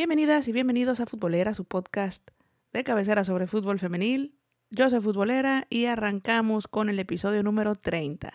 Bienvenidas y bienvenidos a Futbolera, su podcast de cabecera sobre fútbol femenil. Yo soy Futbolera y arrancamos con el episodio número 30.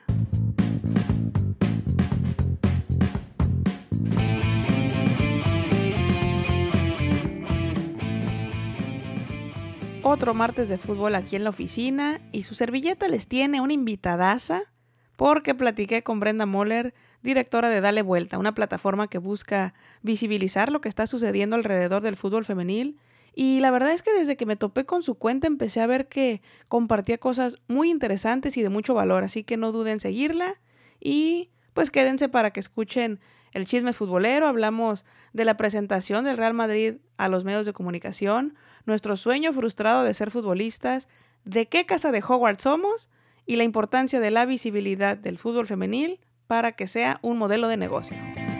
Otro martes de fútbol aquí en la oficina y su servilleta les tiene una invitadaza porque platiqué con Brenda Moller, directora de Dale Vuelta, una plataforma que busca visibilizar lo que está sucediendo alrededor del fútbol femenil. Y la verdad es que desde que me topé con su cuenta empecé a ver que compartía cosas muy interesantes y de mucho valor, así que no duden en seguirla y pues quédense para que escuchen el chisme futbolero. Hablamos de la presentación del Real Madrid a los medios de comunicación, nuestro sueño frustrado de ser futbolistas, de qué casa de Hogwarts somos y la importancia de la visibilidad del fútbol femenil para que sea un modelo de negocio.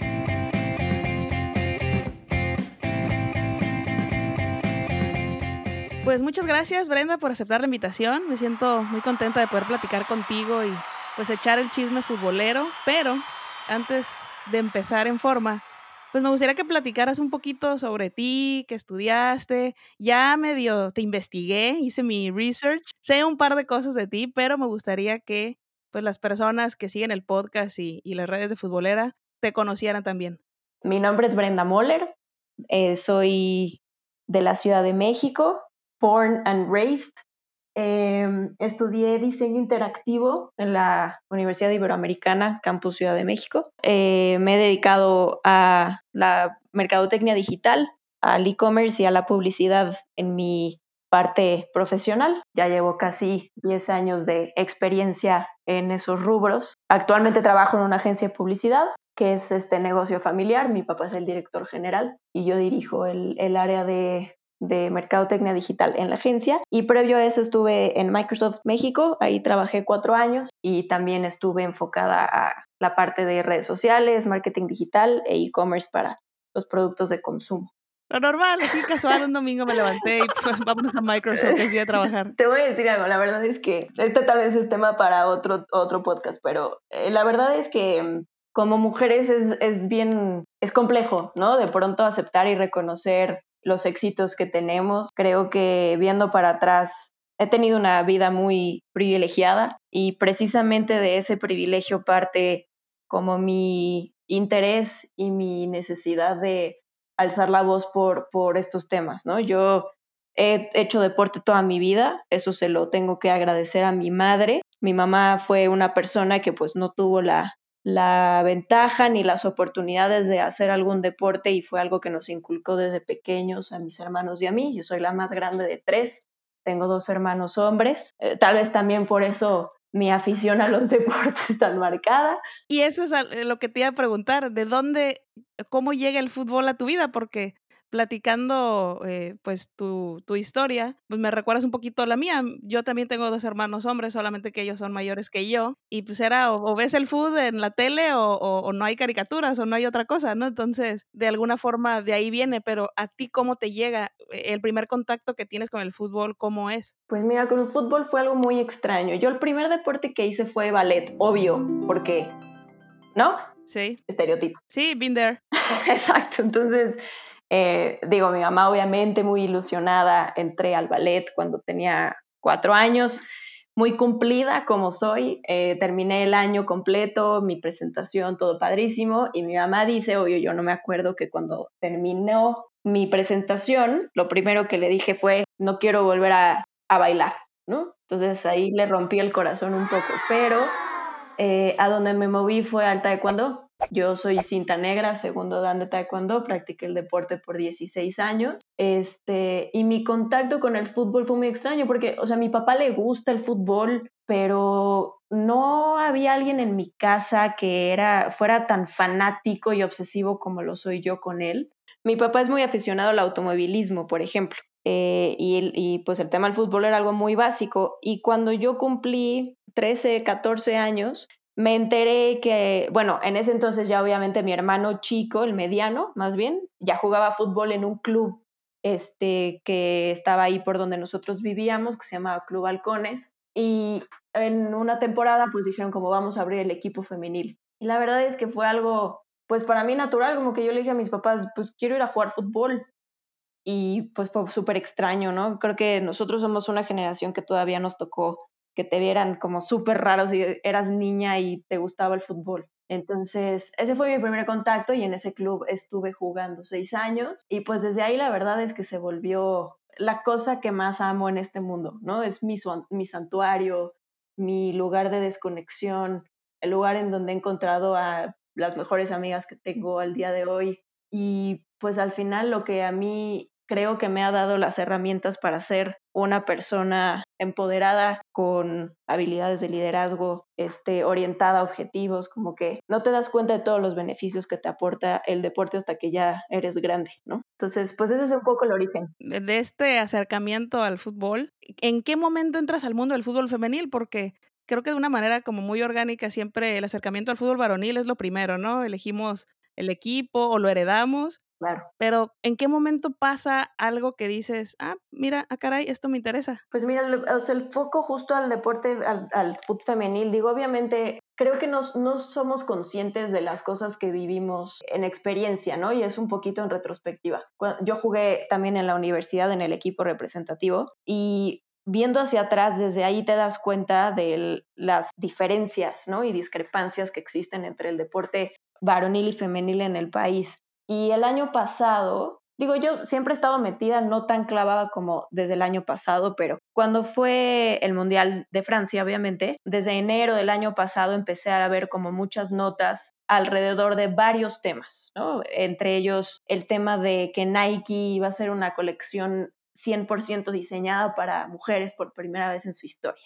Pues muchas gracias, Brenda, por aceptar la invitación. Me siento muy contenta de poder platicar contigo y pues echar el chisme futbolero, pero antes de empezar en forma, pues me gustaría que platicaras un poquito sobre ti, qué estudiaste. Ya medio te investigué, hice mi research, sé un par de cosas de ti, pero me gustaría que pues las personas que siguen el podcast y las redes de Futbolera te conocieran también. Mi nombre es Brenda Moller, soy de la Ciudad de México, born and raised. Estudié diseño interactivo en la Universidad Iberoamericana, Campus Ciudad de México. Me he dedicado a la mercadotecnia digital, al e-commerce y a la publicidad en mi parte profesional. Ya llevo casi 10 años de experiencia en esos rubros. Actualmente trabajo en una agencia de publicidad, que es este negocio familiar. Mi papá es el director general y yo dirijo el área de mercadotecnia digital en la agencia, y previo a eso estuve en Microsoft México, ahí trabajé 4 años y también estuve enfocada a la parte de redes sociales, marketing digital e e-commerce para los productos de consumo. Lo normal, así casual, un domingo me levanté y pues, vámonos a Microsoft, es día de trabajar. Te voy a decir algo, la verdad es que este tal vez es tema para otro podcast, pero la verdad es que como mujeres es complejo, ¿no? De pronto aceptar y reconocer los éxitos que tenemos. Creo que viendo para atrás he tenido una vida muy privilegiada y precisamente de ese privilegio parte como mi interés y mi necesidad de alzar la voz por estos temas, ¿no? Yo he hecho deporte toda mi vida, eso se lo tengo que agradecer a mi madre. Mi mamá fue una persona que pues no tuvo la ventaja ni las oportunidades de hacer algún deporte y fue algo que nos inculcó desde pequeños a mis hermanos y a mí. Yo soy la más grande de 3, tengo 2 hermanos hombres, tal vez también por eso mi afición a los deportes tan marcada. Y eso es lo que te iba a preguntar, ¿de dónde, cómo llega el fútbol a tu vida? Porque platicando pues tu historia, pues me recuerdas un poquito a la mía. Yo también tengo 2 hermanos hombres, solamente que ellos son mayores que yo, y pues era o ves el fútbol en la tele o no hay caricaturas o no hay otra cosa, ¿no? Entonces, de alguna forma de ahí viene, pero ¿a ti cómo te llega el primer contacto que tienes con el fútbol? ¿Cómo es? Pues mira, con el fútbol fue algo muy extraño. Yo el primer deporte que hice fue ballet, obvio, porque, ¿no? Sí. Estereotipo. Sí, been there. Exacto, entonces, digo, mi mamá obviamente muy ilusionada, entré al ballet cuando tenía 4 años, muy cumplida como soy, terminé el año completo, mi presentación, todo padrísimo, y mi mamá dice, obvio, yo no me acuerdo que cuando terminó mi presentación, lo primero que le dije fue, no quiero volver a bailar, ¿no? Entonces ahí le rompí el corazón un poco, pero a donde me moví fue al taekwondo. Yo soy cinta negra, segundo dan de taekwondo, practiqué el deporte por 16 años. Y mi contacto con el fútbol fue muy extraño porque, o sea, a mi papá le gusta el fútbol, pero no había alguien en mi casa que fuera tan fanático y obsesivo como lo soy yo con él. Mi papá es muy aficionado al automovilismo, por ejemplo. Y pues el tema del fútbol era algo muy básico. Y cuando yo cumplí 13, 14 años, me enteré que, bueno, en ese entonces ya obviamente mi hermano chico, el mediano más bien, ya jugaba fútbol en un club que estaba ahí por donde nosotros vivíamos, que se llamaba Club Halcones. Y en una temporada pues dijeron como vamos a abrir el equipo femenil. Y la verdad es que fue algo, pues para mí natural, como que yo le dije a mis papás, pues quiero ir a jugar fútbol. y pues fue súper extraño, ¿no? Creo que nosotros somos una generación que todavía nos tocó que te vieran como súper raro si eras niña y te gustaba el fútbol. Entonces, ese fue mi primer contacto y en ese club estuve jugando 6 años y pues desde ahí la verdad es que se volvió la cosa que más amo en este mundo, ¿no? Es mi santuario, mi lugar de desconexión, el lugar en donde he encontrado a las mejores amigas que tengo al día de hoy y pues al final lo que a mí creo que me ha dado las herramientas para ser una persona empoderada con habilidades de liderazgo, orientada a objetivos, como que no te das cuenta de todos los beneficios que te aporta el deporte hasta que ya eres grande, ¿no? Entonces, pues ese es un poco el origen. De este acercamiento al fútbol, ¿en qué momento entras al mundo del fútbol femenil? Porque creo que de una manera como muy orgánica siempre el acercamiento al fútbol varonil es lo primero, ¿no? Elegimos el equipo o lo heredamos, Claro. pero ¿en qué momento pasa algo que dices, ah, mira, ah, caray, esto me interesa? Pues mira, o sea, el foco justo al deporte, al fútbol femenil, digo, obviamente creo que no somos conscientes de las cosas que vivimos en experiencia, ¿no? Y es un poquito en retrospectiva. Yo jugué también en la universidad en el equipo representativo y viendo hacia atrás, desde ahí te das cuenta de las diferencias, ¿no? Y discrepancias que existen entre el deporte varonil y femenil en el país. Y el año pasado, digo, yo siempre he estado metida, no tan clavada como desde el año pasado, pero cuando fue el Mundial de Francia, obviamente, desde enero del año pasado empecé a ver como muchas notas alrededor de varios temas, ¿no? Entre ellos el tema de que Nike iba a hacer una colección 100% diseñada para mujeres por primera vez en su historia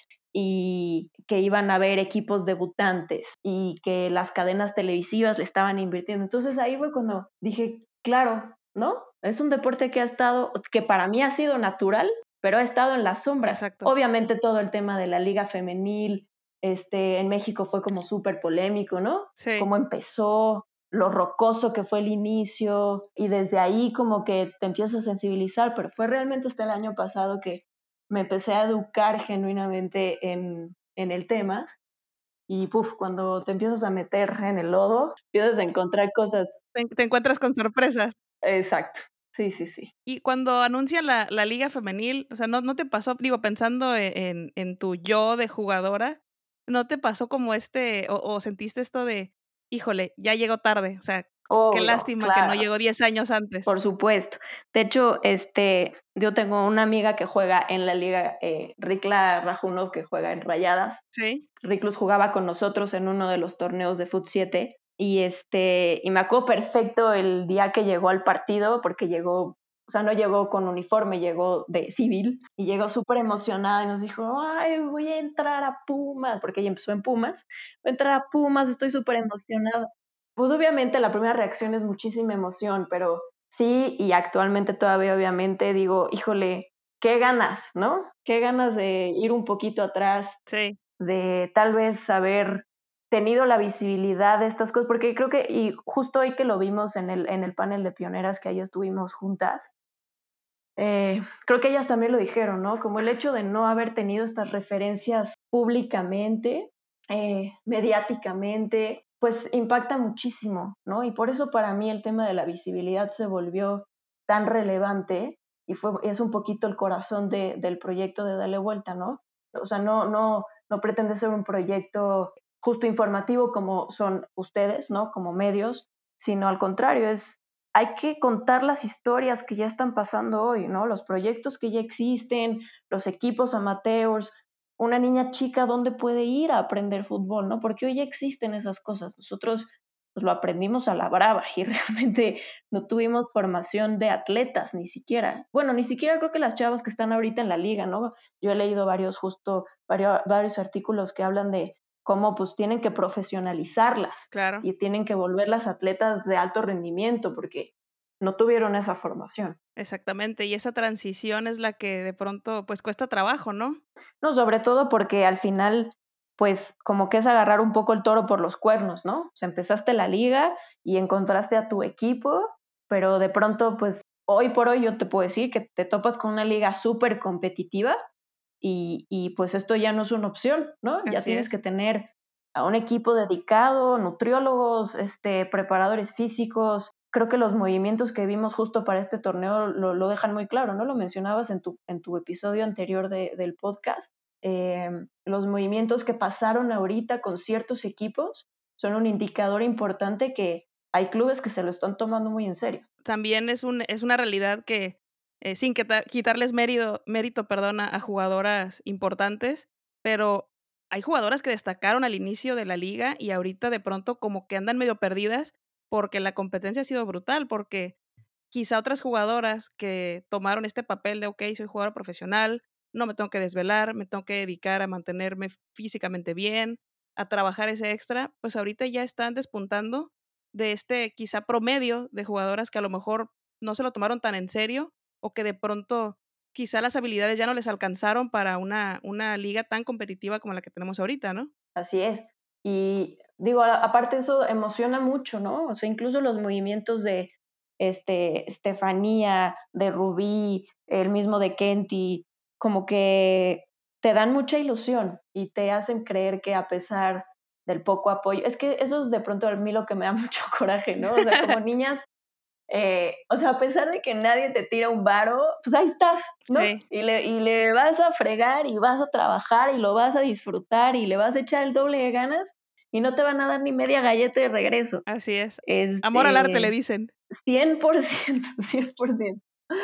y que iban a haber equipos debutantes y que las cadenas televisivas le estaban invirtiendo. Entonces ahí fue cuando dije, claro, ¿no? Es un deporte que ha estado, que para mí ha sido natural, pero ha estado en las sombras. Exacto. Obviamente todo el tema de la liga femenil, en México fue como súper polémico, ¿no? Sí. Cómo empezó, lo rocoso que fue el inicio, y desde ahí como que te empiezas a sensibilizar, pero fue realmente hasta el año pasado que me empecé a educar genuinamente en el tema. Y puf, cuando te empiezas a meter en el lodo, empiezas a encontrar cosas. Te encuentras con sorpresas. Exacto. Sí, sí, sí. Y cuando anuncian la liga femenil, o sea, ¿no te pasó? Digo, pensando en tu yo de jugadora, ¿no te pasó como o sentiste esto de, híjole, ya llegó tarde? O sea, qué Obvio, lástima que no claro. llegó 10 años antes. Por supuesto. De hecho, yo tengo una amiga que juega en la liga, Rikla Rajunov, que juega en Rayadas. Sí. Riklus jugaba con nosotros en uno de los torneos de Fut 7 y me acuerdo perfecto el día que llegó al partido porque llegó, o sea, no llegó con uniforme, llegó de civil y llegó súper emocionada y nos dijo, ay, voy a entrar a Pumas, porque ella empezó en Pumas, voy a entrar a Pumas, estoy súper emocionada. Pues obviamente la primera reacción es muchísima emoción, pero sí, y actualmente todavía obviamente digo, híjole, qué ganas, ¿no? Qué ganas de ir un poquito atrás, Sí. de tal vez haber tenido la visibilidad de estas cosas, porque creo que, y justo hoy que lo vimos en el panel de pioneras que ahí estuvimos juntas, creo que ellas también lo dijeron, ¿no? Como el hecho de no haber tenido estas referencias públicamente, mediáticamente, pues impacta muchísimo, ¿no? Y por eso para mí el tema de la visibilidad se volvió tan relevante y es un poquito el corazón del proyecto de Dale Vuelta, ¿no? O sea, no pretende ser un proyecto justo informativo como son ustedes, ¿no? Como medios, sino al contrario, hay que contar las historias que ya están pasando hoy, ¿no? Los proyectos que ya existen, los equipos amateurs, una niña chica, ¿dónde puede ir a aprender fútbol, no? Porque hoy ya existen esas cosas. Nosotros pues, lo aprendimos a la brava y realmente no tuvimos formación de atletas, ni siquiera. Bueno, ni siquiera creo que las chavas que están ahorita en la liga, ¿no? Yo he leído varios artículos que hablan de cómo pues tienen que profesionalizarlas Claro. y tienen que volverlas atletas de alto rendimiento porque no tuvieron esa formación. Exactamente. Y esa transición es la que de pronto, pues cuesta trabajo, ¿no? No, sobre todo porque al final, pues como que es agarrar un poco el toro por los cuernos, ¿no? O sea, empezaste la liga y encontraste a tu equipo, pero de pronto, pues hoy por hoy yo te puedo decir que te topas con una liga súper competitiva y pues esto ya no es una opción, ¿no? Ya Así tienes que es. tener a un equipo dedicado, nutriólogos, preparadores físicos, creo que los movimientos que vimos justo para este torneo lo dejan muy claro, ¿no? Lo mencionabas en tu episodio anterior del podcast. Los movimientos que pasaron ahorita con ciertos equipos son un indicador importante que hay clubes que se lo están tomando muy en serio. También es una realidad que, sin quitarles mérito, perdón, a jugadoras importantes, pero hay jugadoras que destacaron al inicio de la liga y ahorita de pronto como que andan medio perdidas porque la competencia ha sido brutal, porque quizá otras jugadoras que tomaron este papel de, okey, soy jugadora profesional, no me tengo que desvelar, me tengo que dedicar a mantenerme físicamente bien, a trabajar ese extra, pues ahorita ya están despuntando de este quizá promedio de jugadoras que a lo mejor no se lo tomaron tan en serio, o que de pronto quizá las habilidades ya no les alcanzaron para una liga tan competitiva como la que tenemos ahorita, ¿no? Así es. Y digo, aparte eso emociona mucho, ¿no? O sea, incluso los movimientos de Estefanía, de Rubí, el mismo de Kenty, como que te dan mucha ilusión y te hacen creer que a pesar del poco apoyo, es que eso es de pronto a mí lo que me da mucho coraje, ¿no? O sea, como niñas, o sea, a pesar de que nadie te tira un varo, pues ahí estás, ¿no? Sí, Y le vas a fregar y vas a trabajar y lo vas a disfrutar y le vas a echar el doble de ganas y no te van a dar ni media galleta de regreso. así es. Amor al arte, le Este, dicen. 100%, 100%.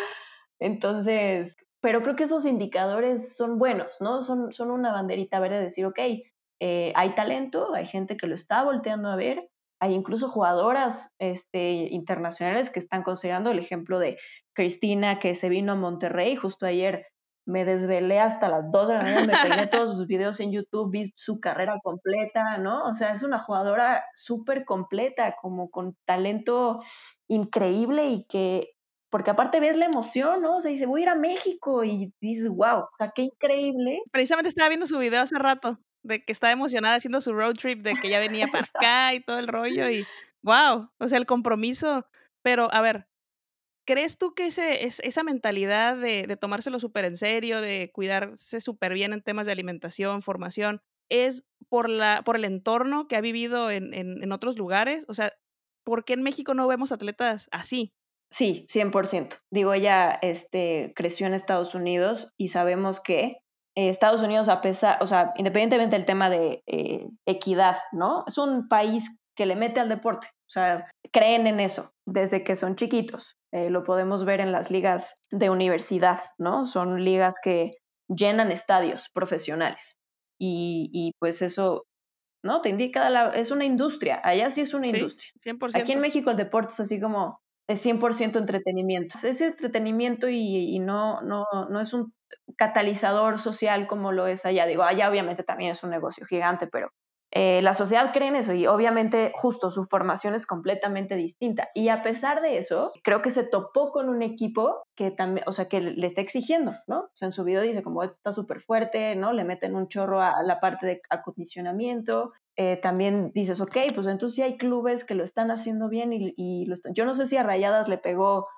Entonces, pero creo que esos indicadores son buenos, ¿no? Son una banderita verde de decir, ok, hay talento, hay gente que lo está volteando a ver, hay incluso jugadoras internacionales que están considerando el ejemplo de Cristina, que se vino a Monterrey. Justo ayer me desvelé hasta las 2 de la mañana, me peiné todos sus videos en YouTube, vi su carrera completa, ¿no? O sea, es una jugadora súper completa, como con talento increíble y que porque aparte ves la emoción, ¿no? O sea, dice, voy a ir a México y dices, wow, o sea, qué increíble. Precisamente estaba viendo su video hace rato, de que estaba emocionada haciendo su road trip, de que ya venía para acá y todo el rollo y guau, o sea, el compromiso. Pero, a ver, ¿crees tú que esa mentalidad de tomárselo súper en serio, de cuidarse súper bien en temas de alimentación, formación, es por el entorno que ha vivido en otros lugares? O sea, ¿por qué en México no vemos atletas así? Sí, 100%. Digo, ella creció en Estados Unidos y sabemos que Estados Unidos, a pesar, o sea, independientemente del tema de equidad, ¿no? Es un país que le mete al deporte, o sea, creen en eso desde que son chiquitos. Lo podemos ver en las ligas de universidad, ¿no? Son ligas que llenan estadios profesionales. Y pues eso, ¿no? Te indica, es una industria, allá sí es una Sí, industria. Aquí en 100%. México el deporte es así como es 100% entretenimiento. Es entretenimiento y no es un catalizador social como lo es allá. Digo, allá obviamente también es un negocio gigante, pero la sociedad cree en eso y obviamente justo su formación es completamente distinta. Y a pesar de eso, creo que se topó con un equipo que también, o sea, que le está exigiendo, ¿no? O sea, en su video dice como esto está súper fuerte, ¿no? Le meten un chorro a la parte de acondicionamiento. También dices, ok, pues entonces sí hay clubes que lo están haciendo bien yo no sé si a Rayadas le pegó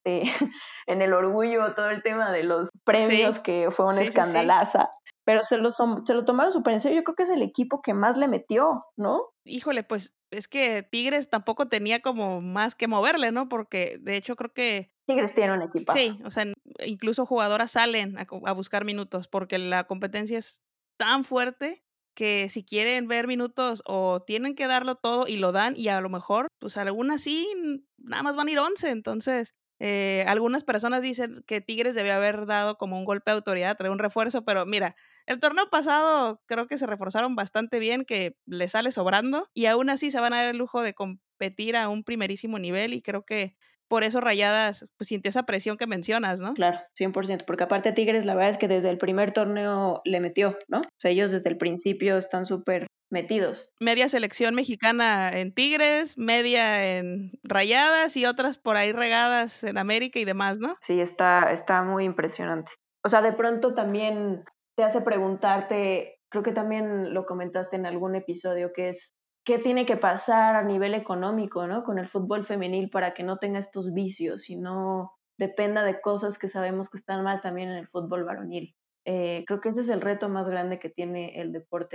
en el orgullo todo el tema de los premios, Sí, que fue una sí, sí, sí. escandalaza, pero se lo tomaron súper en serio. Yo creo que es el equipo que más le metió, ¿no? Híjole, pues, es que Tigres tampoco tenía como más que moverle, ¿no? Porque, de hecho, creo que Tigres tiene un equipazo. sí, o sea, incluso jugadoras salen a buscar minutos, porque la competencia es tan fuerte que si quieren ver minutos o tienen que darlo todo y lo dan, y a lo mejor, pues, algunas sí, nada más van a ir 11. Entonces, algunas personas dicen que Tigres debió haber dado como un golpe de autoridad, traer un refuerzo, pero mira, el torneo pasado creo que se reforzaron bastante bien, que le sale sobrando, y aún así se van a dar el lujo de competir a un primerísimo nivel, y creo que por eso Rayadas, pues, sintió esa presión que mencionas, ¿no? Claro, 100%, porque aparte Tigres la verdad es que desde el primer torneo le metió, ¿no? O sea, ellos desde el principio están súper metidos. Media selección mexicana en Tigres, media en Rayadas y otras por ahí regadas en América y demás, ¿no? Sí, está muy impresionante. O sea, de pronto también te hace preguntarte, creo que también lo comentaste en algún episodio, que es, ¿qué tiene que pasar a nivel económico, ¿no? Con el fútbol femenil para que no tenga estos vicios y no dependa de cosas que sabemos que están mal también en el fútbol varonil. Creo que ese es el reto más grande que tiene el deporte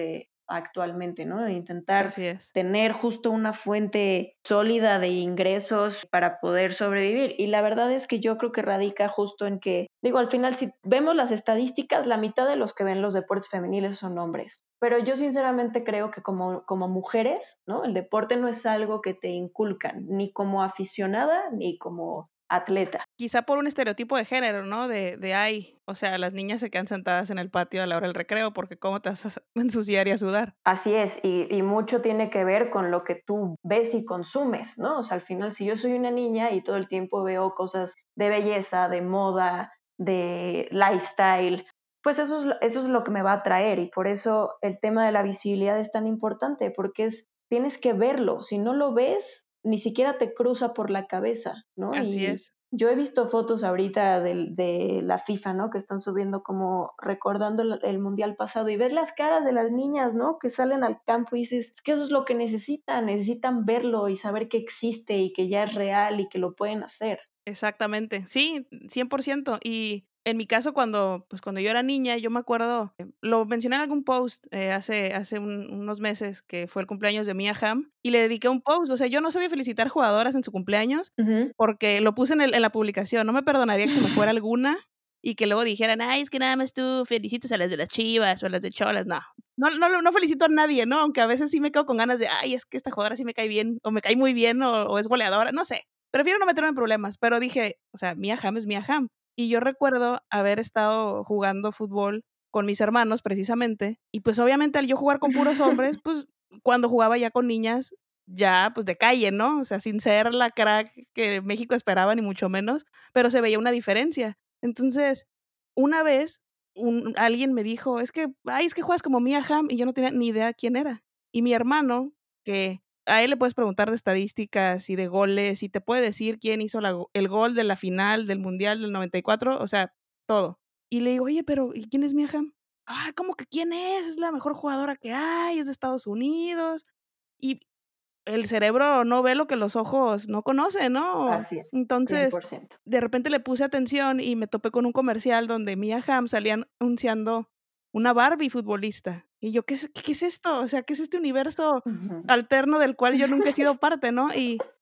actualmente, ¿no? De intentar Así es. tener justo una fuente sólida de ingresos para poder sobrevivir. Y la verdad es que yo creo que radica justo en que, digo, al final si vemos las estadísticas, la mitad de los que ven los deportes femeniles son hombres. Pero yo sinceramente creo que como mujeres, ¿no? El deporte no es algo que te inculcan, ni como aficionada, ni como atleta. Quizá por un estereotipo de género, ¿no? Ay, o sea, las niñas se quedan sentadas en el patio a la hora del recreo porque cómo te vas a ensuciar y a sudar. Así es, y mucho tiene que ver con lo que tú ves y consumes, ¿no? O sea, al final, si yo soy una niña y todo el tiempo veo cosas de belleza, de moda, de lifestyle, pues eso es lo que me va a atraer y por eso el tema de la visibilidad es tan importante, porque tienes que verlo, si no lo ves, ni siquiera te cruza por la cabeza, ¿no? Así Y es. yo he visto fotos ahorita de la FIFA, ¿no? Que están subiendo como recordando el mundial pasado y ves las caras de las niñas, ¿no? Que salen al campo y dices, es que eso es lo que necesitan verlo y saber que existe y que ya es real y que lo pueden hacer. Exactamente. Sí, 100%. Y en mi caso, cuando yo era niña, yo me acuerdo, lo mencioné en algún post hace unos meses, que fue el cumpleaños de Mia Hamm, y le dediqué un post. O sea, yo no soy de felicitar jugadoras en su cumpleaños, Ujú. porque lo puse en la publicación. No me perdonaría que se me fuera alguna y que luego dijeran, ay, es que nada más tú felicitas a las de las Chivas o a las de Cholas. No, no felicito a nadie, ¿no? Aunque a veces sí me quedo con ganas de, ay, es que esta jugadora sí me cae bien, o me cae muy bien, o es goleadora, no sé. Prefiero no meterme en problemas, pero dije, o sea, Mia Hamm es Mia Hamm. Y yo recuerdo haber estado jugando fútbol con mis hermanos precisamente, y pues obviamente al yo jugar con puros hombres, pues cuando jugaba ya con niñas, ya pues de calle, ¿no? O sea, sin ser la crack que México esperaba ni mucho menos, pero se veía una diferencia. Entonces, una vez alguien me dijo, ay, es que juegas como Mia Hamm, y yo no tenía ni idea quién era. Y mi hermano, que a él le puedes preguntar de estadísticas y de goles, y te puede decir quién hizo el gol de la final del Mundial del 94, o sea, todo. Y le digo, oye, pero ¿y quién es Mia Hamm? Ah, ¿cómo que quién es? Es la mejor jugadora que hay, es de Estados Unidos. Y el cerebro no ve lo que los ojos no conocen, ¿no? Así es, cien Entonces, por ciento. de repente le puse atención y me topé con un comercial donde Mia Hamm salía anunciando una Barbie futbolista. Y yo, ¿qué es esto? O sea, ¿qué es este universo Ujú. alterno del cual yo nunca he sido parte, ¿no?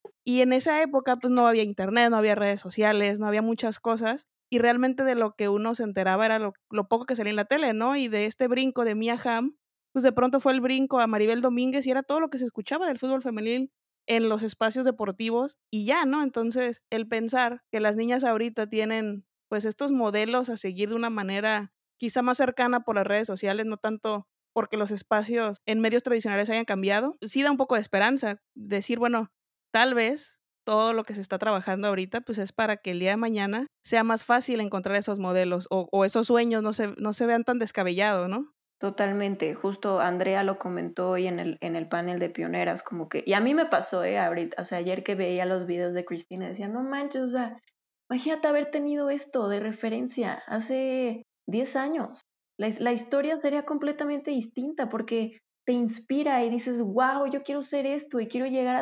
Y en esa época, pues, no había Internet, no había redes sociales, no había muchas cosas, y realmente de lo que uno se enteraba era lo poco que salía en la tele, ¿no? Y de este brinco de Mia Hamm, pues, de pronto fue el brinco a Maribel Domínguez, y era todo lo que se escuchaba del fútbol femenil en los espacios deportivos, y ya, ¿no? Entonces, el pensar que las niñas ahorita tienen, pues, estos modelos a seguir de una manera quizá más cercana por las redes sociales, no tanto porque los espacios en medios tradicionales hayan cambiado, sí da un poco de esperanza. Decir, bueno, tal vez todo lo que se está trabajando ahorita, pues, es para que el día de mañana sea más fácil encontrar esos modelos, o esos sueños no se vean tan descabellados, ¿no? Totalmente, justo Andrea lo comentó hoy en el panel de pioneras, como que, y a mí me pasó, ahorita, o sea, ayer que veía los videos de Cristina, decía, no manches, o sea, imagínate haber tenido esto de referencia hace 10 años. La historia sería completamente distinta porque te inspira y dices, wow, yo quiero ser esto y quiero llegar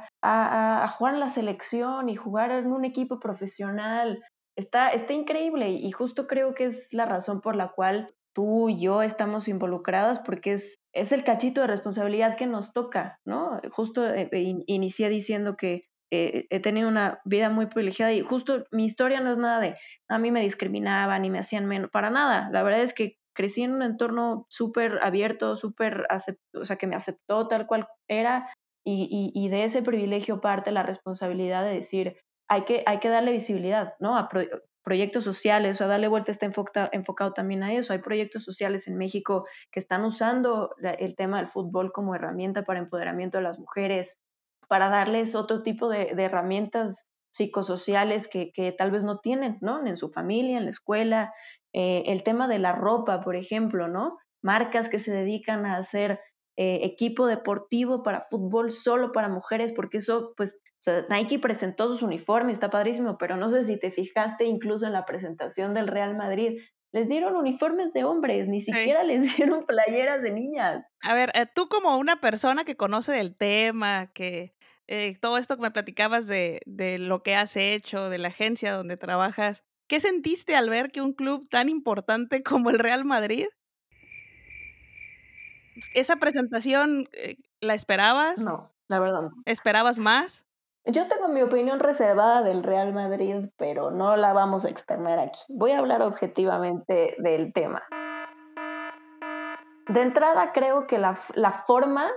a jugar en la selección y jugar en un equipo profesional. Está increíble y justo creo que es la razón por la cual tú y yo estamos involucradas porque es el cachito de responsabilidad que nos toca, ¿no? Justo inicié diciendo que he tenido una vida muy privilegiada y justo mi historia no es nada de a mí me discriminaban y me hacían menos, para nada. La verdad es que crecí en un entorno súper abierto, o sea, que me aceptó tal cual era y de ese privilegio parte la responsabilidad de decir, hay que darle visibilidad, ¿no? Proyectos sociales, o sea, darle vuelta está enfocado también a eso. Hay proyectos sociales en México que están usando el tema del fútbol como herramienta para empoderamiento de las mujeres, para darles otro tipo de herramientas psicosociales que tal vez no tienen, ¿no? En su familia, en la escuela. El tema de la ropa, por ejemplo, ¿no? Marcas que se dedican a hacer equipo deportivo para fútbol solo para mujeres, porque eso, pues, o sea, Nike presentó sus uniformes, está padrísimo, pero no sé si te fijaste incluso en la presentación del Real Madrid, les dieron uniformes de hombres, ni Sí. siquiera les dieron playeras de niñas. A ver, tú como una persona que conoce del tema, que, todo esto que me platicabas de lo que has hecho, de la agencia donde trabajas, ¿qué sentiste al ver que un club tan importante como el Real Madrid ¿Esa presentación la esperabas? No, la verdad no. ¿Esperabas más? Yo tengo mi opinión reservada del Real Madrid, pero no la vamos a externar aquí. Voy a hablar objetivamente del tema. De entrada, creo que la forma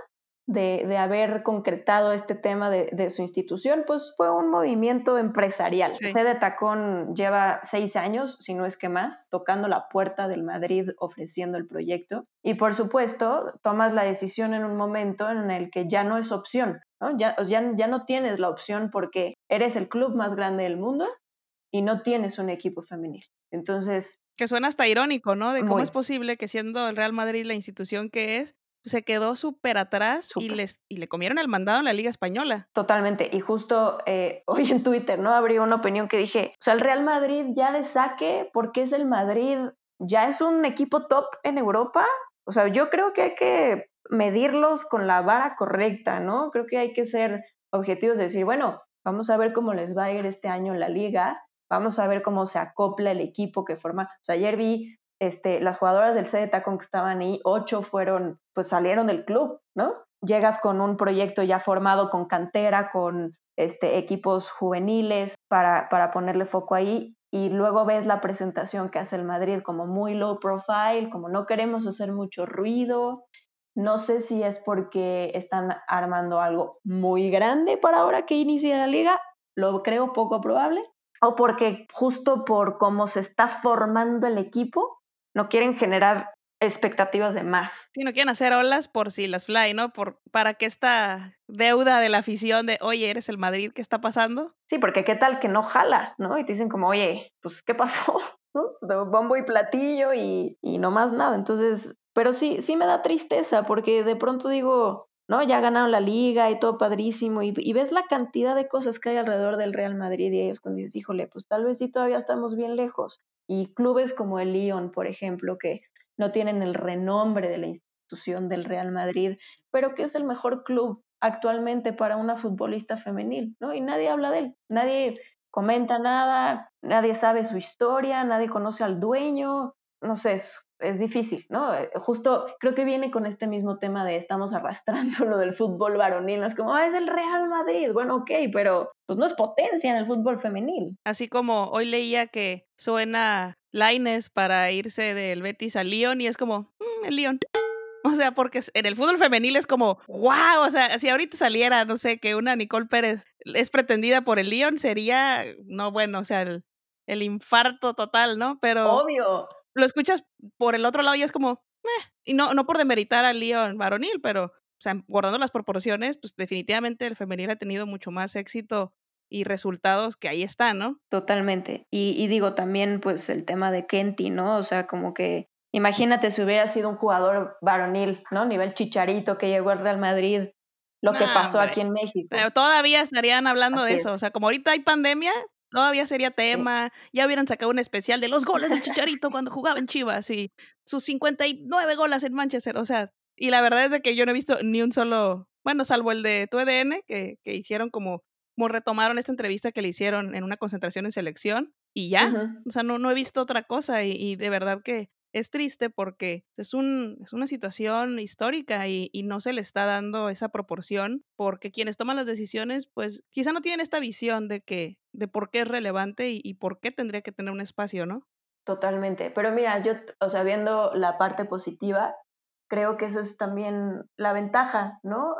de haber concretado este tema de su institución, pues fue un movimiento empresarial. Sí. Fede Tacón lleva 6 años, si no es que más, tocando la puerta del Madrid ofreciendo el proyecto. Y por supuesto, tomas la decisión en un momento en el que ya no es opción, ¿no? Ya no tienes la opción porque eres el club más grande del mundo y no tienes un equipo femenil. Entonces, Que suena hasta irónico, ¿no? De cómo muy es posible que siendo el Real Madrid la institución que es, se quedó súper atrás y súper. le comieron el mandado en la Liga Española. Totalmente. Y justo hoy en Twitter, ¿no? Abrí una opinión que dije, o sea, el Real Madrid ya de saque, porque es el Madrid, ya es un equipo top en Europa. O sea, yo creo que hay que medirlos con la vara correcta, ¿no? Creo que hay que ser objetivos de decir, bueno, vamos a ver cómo les va a ir este año en la liga, vamos a ver cómo se acopla el equipo que forma. O sea, ayer vi las jugadoras del CD Tacón que estaban ahí, 8 fueron, pues salieron del club, ¿no? Llegas con un proyecto ya formado con cantera, con equipos juveniles para ponerle foco ahí y luego ves la presentación que hace el Madrid como muy low profile, como no queremos hacer mucho ruido. No sé si es porque están armando algo muy grande para ahora que inicia la liga, lo creo poco probable, o porque justo por cómo se está formando el equipo, no quieren generar expectativas de más. Sí, no quieren hacer olas por si las fly, ¿no? Para que esta deuda de la afición de, oye, eres el Madrid, ¿qué está pasando? Sí, porque qué tal que no jala, ¿no? Y te dicen como, oye, pues, ¿qué pasó? ¿No? De bombo y platillo y no más nada. Entonces, pero sí me da tristeza porque de pronto digo, ¿no? Ya ganaron la liga y todo padrísimo y ves la cantidad de cosas que hay alrededor del Real Madrid y ellos cuando dices, híjole, pues tal vez sí todavía estamos bien lejos. Y clubes como el Lyon, por ejemplo, que no tienen el renombre de la institución del Real Madrid, pero que es el mejor club actualmente para una futbolista femenil, ¿no? Y nadie habla de él, nadie comenta nada, nadie sabe su historia, nadie conoce al dueño, no sé, es difícil, ¿no? Justo creo que viene con este mismo tema de estamos arrastrando lo del fútbol varonil, ¿no? Es como, es el Real Madrid, bueno, ok, pero pues no es potencia en el fútbol femenil. Así como hoy leía que suena Lainez para irse del Betis al Lyon y es como, el Lyon. O sea, porque en el fútbol femenil es como, wow, o sea, si ahorita saliera, no sé, que una Nicole Pérez es pretendida por el Lyon, sería, no, bueno, o sea, el infarto total, ¿no? Pero Obvio. lo escuchas por el otro lado y es como, y no por demeritar al Lyon varonil, pero, o sea, guardando las proporciones, pues definitivamente el femenil ha tenido mucho más éxito y resultados que ahí están, ¿no? Totalmente. Y digo también, pues, el tema de Kenty, ¿no? O sea, como que imagínate si hubiera sido un jugador varonil, ¿no? Nivel Chicharito que llegó al Real Madrid, lo No, que pasó aquí hombre, en México. pero todavía estarían hablando de Así eso, es. o sea, como ahorita hay pandemia, todavía sería Sí. tema, ya hubieran sacado un especial de los goles del Chicharito cuando jugaba en Chivas y sus 59 goles en Manchester, o sea, y la verdad es de que yo no he visto ni un solo, bueno, salvo el de TUDN, que hicieron como retomaron esta entrevista que le hicieron en una concentración en selección, y ya, Ujú. o sea, no he visto otra cosa, y de verdad que es triste porque es una situación histórica y no se le está dando esa proporción porque quienes toman las decisiones, pues quizá no tienen esta visión de por qué es relevante y por qué tendría que tener un espacio, ¿no? Totalmente. Pero mira, yo, o sea, viendo la parte positiva, creo que eso es también la ventaja, ¿no?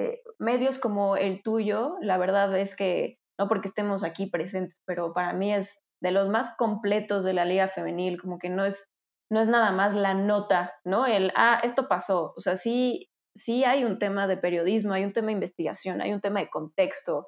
Medios como el tuyo, la verdad es que, no porque estemos aquí presentes, pero para mí es de los más completos de la liga femenil, como que no es nada más la nota, ¿no? Esto pasó. O sea, sí hay un tema de periodismo, hay un tema de investigación, hay un tema de contexto,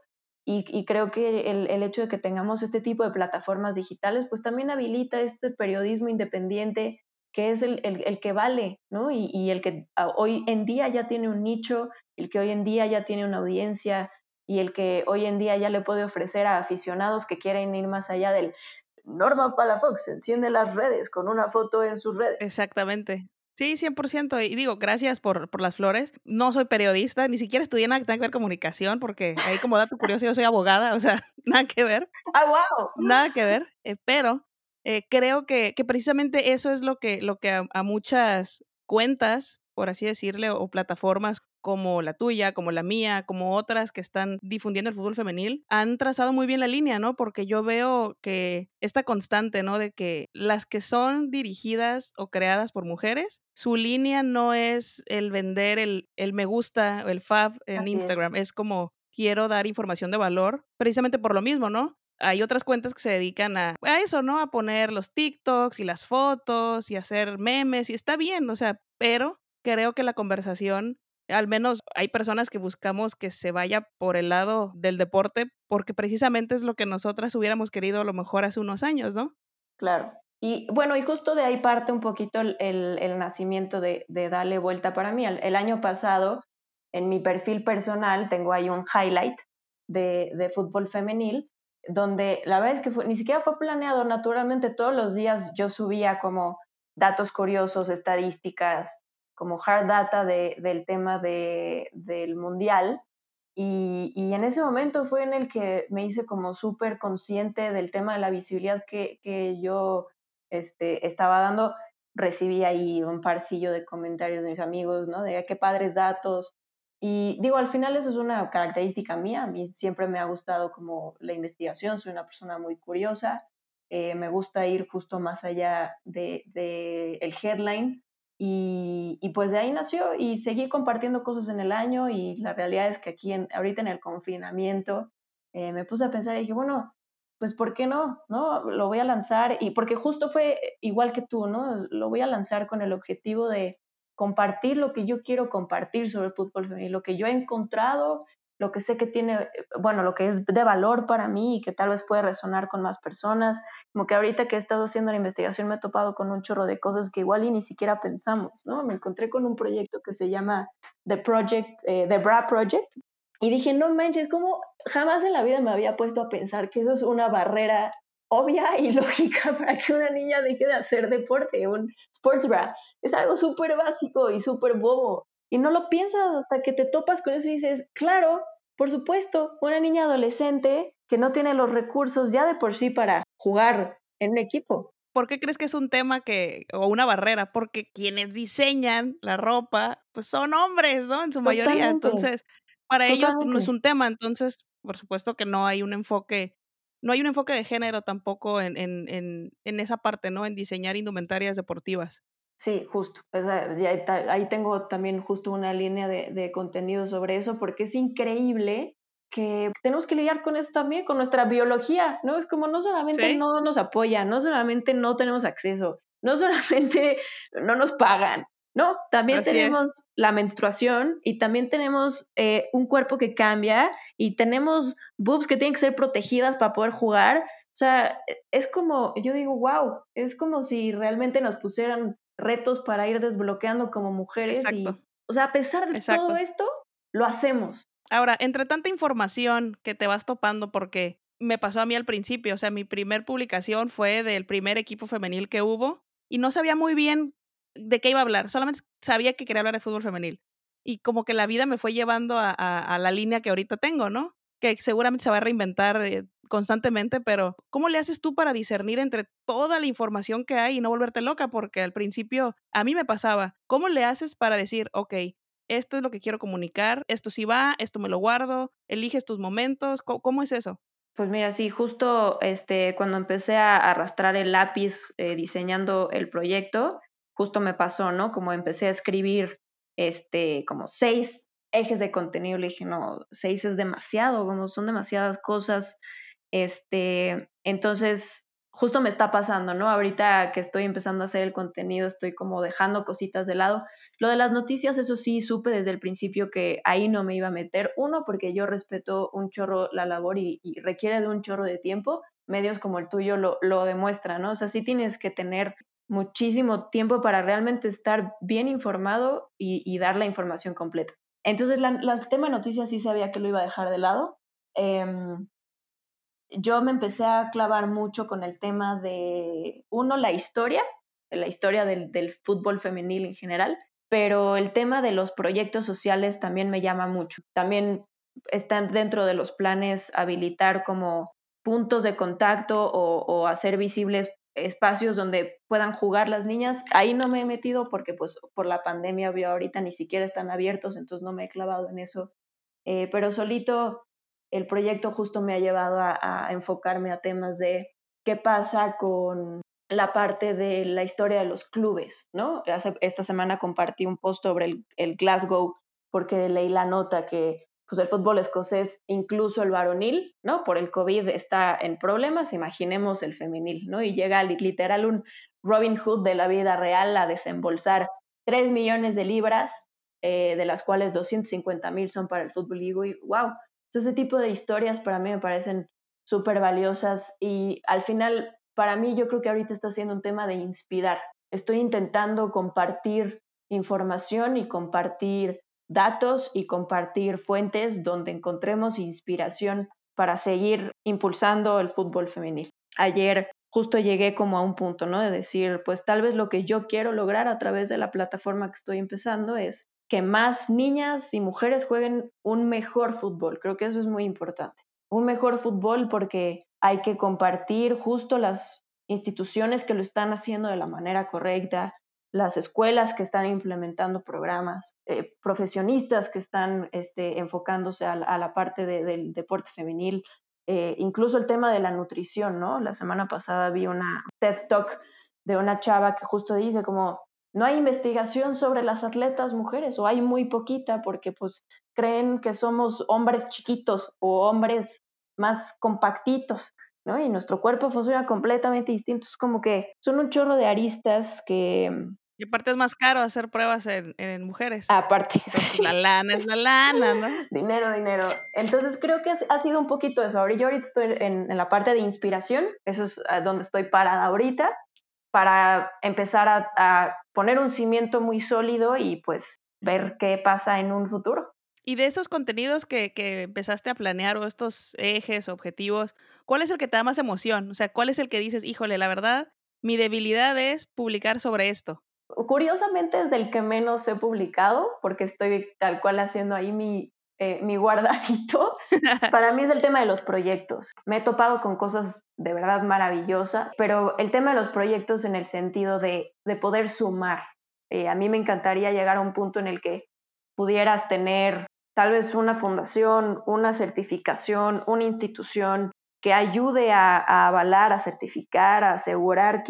y creo que el hecho de que tengamos este tipo de plataformas digitales, pues también habilita este periodismo independiente que es el que vale, ¿no? Y el que hoy en día ya tiene un nicho, el que hoy en día ya tiene una audiencia y el que hoy en día ya le puede ofrecer a aficionados que quieren ir más allá del Norma Palafox, enciende las redes con una foto en sus redes. Exactamente. Sí, 100%. Y digo, gracias por las flores. No soy periodista, ni siquiera estudié nada que tenga que ver comunicación, porque ahí como dato curioso yo soy abogada, o sea, nada que ver. ¡Ah, wow! Nada que ver, pero, creo que precisamente eso es lo que a muchas cuentas por así decirle, o plataformas como la tuya, como la mía, como otras que están difundiendo el fútbol femenil, han trazado muy bien la línea, ¿no? Porque yo veo que esta constante, ¿no? De que las que son dirigidas o creadas por mujeres, su línea no es el vender el me gusta o el fab en Así es, Instagram, es como quiero dar información de valor, precisamente por lo mismo, ¿no? Hay otras cuentas que se dedican a eso, ¿no? A poner los TikToks y las fotos y hacer memes, y está bien, o sea, pero creo que la conversación, al menos hay personas que buscamos que se vaya por el lado del deporte, porque precisamente es lo que nosotras hubiéramos querido a lo mejor hace unos años, ¿no? claro. Y bueno, y justo de ahí parte un poquito el nacimiento de Dale Vuelta para mí. El año pasado, en mi perfil personal, tengo ahí un highlight de fútbol femenil, donde la verdad es que ni siquiera fue planeado. Naturalmente, todos los días yo subía como datos curiosos, estadísticas, como hard data del tema del mundial. Y en ese momento fue en el que me hice como súper consciente del tema de la visibilidad que yo estaba dando. Recibí ahí un parcillo de comentarios de mis amigos, ¿no? De qué padres datos. Y digo, al final eso es una característica mía. A mí siempre me ha gustado como la investigación, soy una persona muy curiosa. Me gusta ir justo más allá de el headline y pues de ahí nació y seguí compartiendo cosas en el año y la realidad es que aquí ahorita en el confinamiento me puse a pensar y dije, bueno, pues ¿por qué no? ¿No? Lo voy a lanzar y porque justo fue igual que tú, ¿no? Lo voy a lanzar con el objetivo de compartir lo que yo quiero compartir sobre el fútbol femenil, lo que yo he encontrado, lo que sé que tiene, bueno, lo que es de valor para mí y que tal vez puede resonar con más personas. Como que ahorita que he estado haciendo la investigación me he topado con un chorro de cosas que igual y ni siquiera pensamos, ¿no? Me encontré con un proyecto que se llama The Bra Project, y dije, no manches, como jamás en la vida me había puesto a pensar que eso es una barrera obvia y lógica para que una niña deje de hacer deporte, un sports bra. Es algo súper básico y súper bobo. Y no lo piensas hasta que te topas con eso y dices, claro, por supuesto, una niña adolescente que no tiene los recursos ya de por sí para jugar en un equipo. ¿Por qué crees que es un tema o una barrera? Porque quienes diseñan la ropa, pues son hombres, ¿no? En su mayoría. Totalmente, Entonces, para ellos, pues, no es totalmente. un tema. Entonces, por supuesto que no hay un enfoque de género tampoco en esa parte, ¿no? En diseñar indumentarias deportivas. Sí, justo. O sea, ahí tengo también justo una línea de contenido sobre eso, porque es increíble que tenemos que lidiar con eso también, con nuestra biología, ¿no? Es como no solamente Sí, no nos apoyan, no solamente no tenemos acceso, no solamente no nos pagan, no, también así es. tenemos la menstruación y también tenemos un cuerpo que cambia y tenemos boobs que tienen que ser protegidas para poder jugar. O sea, es como, yo digo, wow, es como si realmente nos pusieran retos para ir desbloqueando como mujeres Exacto, y, o sea, a pesar de todo exacto. esto, lo hacemos. Ahora, entre tanta información que te vas topando, porque me pasó a mí al principio, o sea, mi primer publicación fue del primer equipo femenil que hubo y no sabía muy bien de qué iba a hablar, solamente sabía que quería hablar de fútbol femenil. Y como que la vida me fue llevando a la línea que ahorita tengo, ¿no? Que seguramente se va a reinventar constantemente, pero ¿cómo le haces tú para discernir entre toda la información que hay y no volverte loca? Porque al principio a mí me pasaba. ¿Cómo le haces para decir, ok, esto es lo que quiero comunicar, esto sí va, esto me lo guardo, eliges tus momentos, ¿cómo es eso? Pues mira, sí, justo cuando empecé a arrastrar el lápiz diseñando el proyecto, justo me pasó, ¿no? Como empecé a escribir como 6 ejes de contenido, le dije, no, 6 es demasiado, como son demasiadas cosas. Entonces, justo me está pasando, ¿no? Ahorita que estoy empezando a hacer el contenido, estoy como dejando cositas de lado. Lo de las noticias, eso sí, supe desde el principio que ahí no me iba a meter. Uno, porque yo respeto un chorro la labor y requiere de un chorro de tiempo. Medios como el tuyo lo demuestran, ¿no? O sea, sí tienes que tener muchísimo tiempo para realmente estar bien informado y dar la información completa. Entonces, el tema de noticias sí sabía que lo iba a dejar de lado. Yo me empecé a clavar mucho con el tema de, uno, la historia del fútbol femenil en general, pero el tema de los proyectos sociales también me llama mucho. También están dentro de los planes habilitar como puntos de contacto o hacer visibles espacios donde puedan jugar las niñas. Ahí no me he metido porque pues por la pandemia ahorita ni siquiera están abiertos, entonces no me he clavado en eso. Pero solito el proyecto justo me ha llevado a enfocarme a temas de qué pasa con la parte de la historia de los clubes, ¿no? Esta semana compartí un post sobre el Glasgow porque leí la nota que pues el fútbol escocés, incluso el varonil, ¿no? Por el COVID está en problemas, imaginemos el femenil, ¿no? Y llega literal un Robin Hood de la vida real a desembolsar 3 millones de libras, de las cuales 250,000 son para el fútbol. Y digo, wow, ese tipo de historias para mí me parecen súper valiosas y al final, para mí, yo creo que ahorita está siendo un tema de inspirar. Estoy intentando compartir información y compartir datos y compartir fuentes donde encontremos inspiración para seguir impulsando el fútbol femenil. Ayer justo llegué como a un punto, ¿no? De decir, pues tal vez lo que yo quiero lograr a través de la plataforma que estoy empezando es que más niñas y mujeres jueguen un mejor fútbol. Creo que eso es muy importante. Un mejor fútbol porque hay que compartir justo las instituciones que lo están haciendo de la manera correcta, las escuelas que están implementando programas, profesionistas que están enfocándose a la parte del deporte femenil, incluso el tema de la nutrición, ¿no? La semana pasada vi una TED Talk de una chava que justo dice como no hay investigación sobre las atletas mujeres o hay muy poquita porque pues creen que somos hombres chiquitos o hombres más compactitos, ¿no? Y nuestro cuerpo funciona completamente distinto. Es como que son un chorro de aristas que Y aparte es más caro hacer pruebas en mujeres. aparte, Entonces, pues la lana es la lana, ¿no? dinero, dinero. Entonces creo que ha sido un poquito eso. Yo ahorita estoy en la parte de inspiración, eso es donde estoy parada ahorita, para empezar a poner un cimiento muy sólido y pues ver qué pasa en un futuro. Y de esos contenidos que empezaste a planear o estos ejes, objetivos, ¿cuál es el que te da más emoción? O sea, ¿cuál es el que dices, híjole, la verdad, mi debilidad es publicar sobre esto? Curiosamente es del que menos he publicado, porque estoy tal cual haciendo ahí mi guardadito. Para mí es el tema de los proyectos. Me he topado con cosas de verdad maravillosas, pero el tema de los proyectos en el sentido de poder sumar. A mí me encantaría llegar a un punto en el que pudieras tener tal vez una fundación, una certificación, una institución que ayude a avalar, a certificar, a asegurar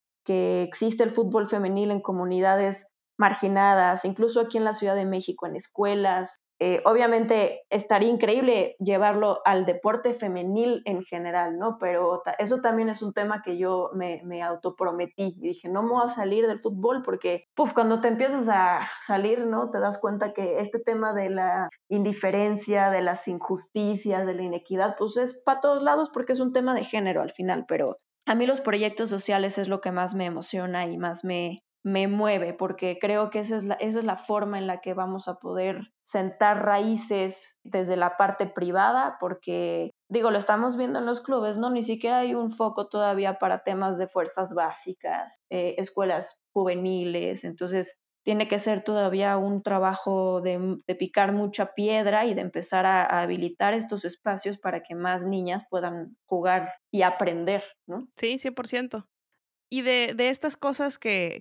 que existe el fútbol femenil en comunidades marginadas, incluso aquí en la Ciudad de México, en escuelas. Obviamente estaría increíble llevarlo al deporte femenil en general, ¿no? Pero eso también es un tema que yo me autoprometí. Y dije, no me voy a salir del fútbol porque, cuando te empiezas a salir, ¿no? Te das cuenta que este tema de la indiferencia, de las injusticias, de la inequidad, pues es para todos lados porque es un tema de género al final, pero a mí los proyectos sociales es lo que más me emociona y más me mueve, porque creo que esa es la forma en la que vamos a poder sentar raíces desde la parte privada, porque digo, lo estamos viendo en los clubes, ¿no? Ni siquiera hay un foco todavía para temas de fuerzas básicas, escuelas juveniles, entonces tiene que ser todavía un trabajo de picar mucha piedra y de empezar a habilitar estos espacios para que más niñas puedan jugar y aprender, ¿no? Sí, 100%. Y de estas cosas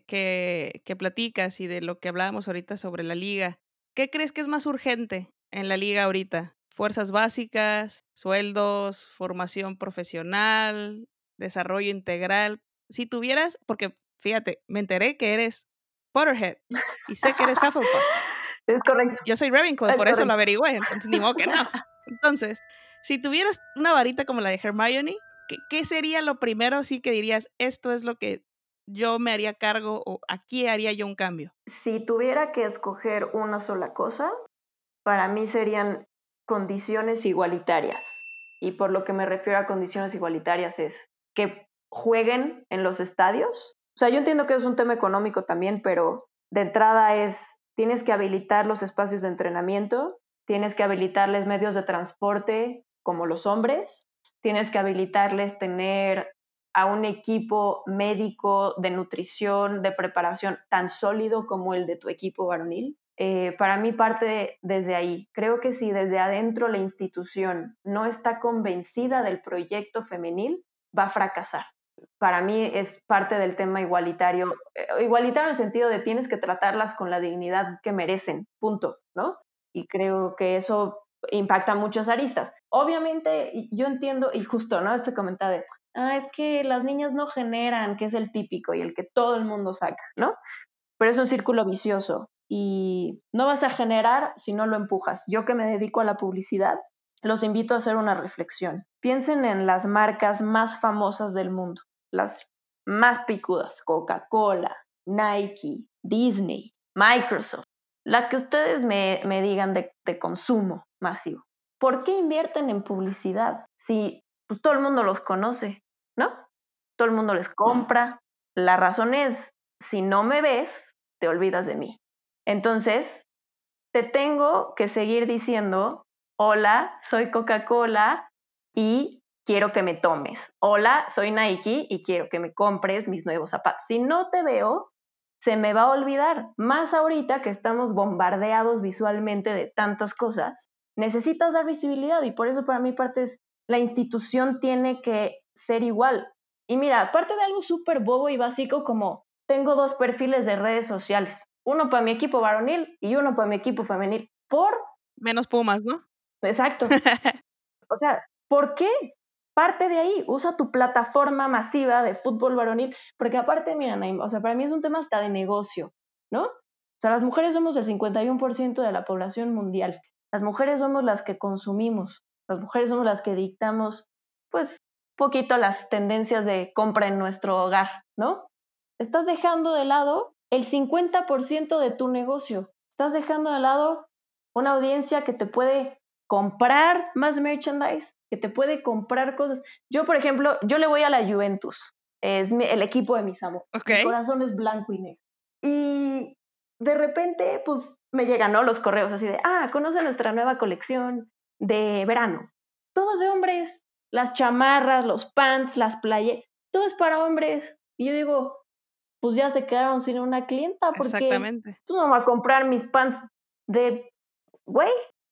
que platicas y de lo que hablábamos ahorita sobre la liga, ¿qué crees que es más urgente en la liga ahorita? ¿Fuerzas básicas, sueldos, formación profesional, desarrollo integral? Si tuvieras, porque fíjate, me enteré que eres Potterhead y sé que eres Hufflepuff. Es correcto, Yo soy Ravenclaw, es por eso lo correcto. averigüé, entonces ni modo que no. Entonces, si tuvieras una varita como la de Hermione, ¿qué sería lo primero así que dirías, esto es lo que yo me haría cargo o aquí haría yo un cambio? Si tuviera que escoger una sola cosa, para mí serían condiciones igualitarias. Y por lo que me refiero a condiciones igualitarias es que jueguen en los estadios. O sea, yo entiendo que es un tema económico también, pero de entrada tienes que habilitar los espacios de entrenamiento, tienes que habilitarles medios de transporte como los hombres, tienes que habilitarles tener a un equipo médico de nutrición, de preparación tan sólido como el de tu equipo varonil. Para mí parte desde ahí. Creo que si desde adentro la institución no está convencida del proyecto femenil, va a fracasar. para mí es parte del tema igualitario. Igualitario en el sentido de tienes que tratarlas con la dignidad que merecen, punto, ¿no? Y creo que eso impacta muchas aristas. Obviamente, yo entiendo, y justo, ¿no? Este comentario de, es que las niñas no generan, que es el típico y el que todo el mundo saca, ¿no? Pero es un círculo vicioso y no vas a generar si no lo empujas. Yo que me dedico a la publicidad, los invito a hacer una reflexión. Piensen en las marcas más famosas del mundo, las más picudas: Coca-Cola, Nike, Disney, Microsoft, la que ustedes me digan de consumo masivo. ¿Por qué invierten en publicidad si pues, todo el mundo los conoce, ¿no? Todo el mundo les compra. La razón es, si no me ves, te olvidas de mí. Entonces, te tengo que seguir diciendo, hola, soy Coca-Cola y quiero que me tomes. Hola, soy Nike y quiero que me compres mis nuevos zapatos. Si no te veo, se me va a olvidar. Más ahorita que estamos bombardeados visualmente de tantas cosas, necesitas dar visibilidad y por eso para mí parte es, la institución tiene que ser igual. Y mira, parte de algo súper bobo y básico como tengo 2 perfiles de redes sociales, uno para mi equipo varonil y uno para mi equipo femenil. ¿Por? Menos Pumas, ¿no? Exacto. O sea, ¿por qué? Parte de ahí, usa tu plataforma masiva de fútbol varonil, porque aparte, mira, Naim, o sea, para mí es un tema hasta de negocio, ¿no? O sea, las mujeres somos el 51% de la población mundial. Las mujeres somos las que consumimos, las mujeres somos las que dictamos, pues, poquito las tendencias de compra en nuestro hogar, ¿no? Estás dejando de lado el 50% de tu negocio. Estás dejando de lado una audiencia que te puede comprar más merchandise, que te puede comprar cosas. Yo, por ejemplo, yo le voy a la Juventus, es el equipo de mis amores. Ok. Mi corazón es blanco y negro. Y de repente, pues, me llegan, ¿no?, los correos así de, conoce nuestra nueva colección de verano. Todos de hombres, las chamarras, los pants, las playas, todo es para hombres. Y yo digo, pues ya se quedaron sin una clienta porque Exactamente. pues no me voy a comprar mis pants de güey.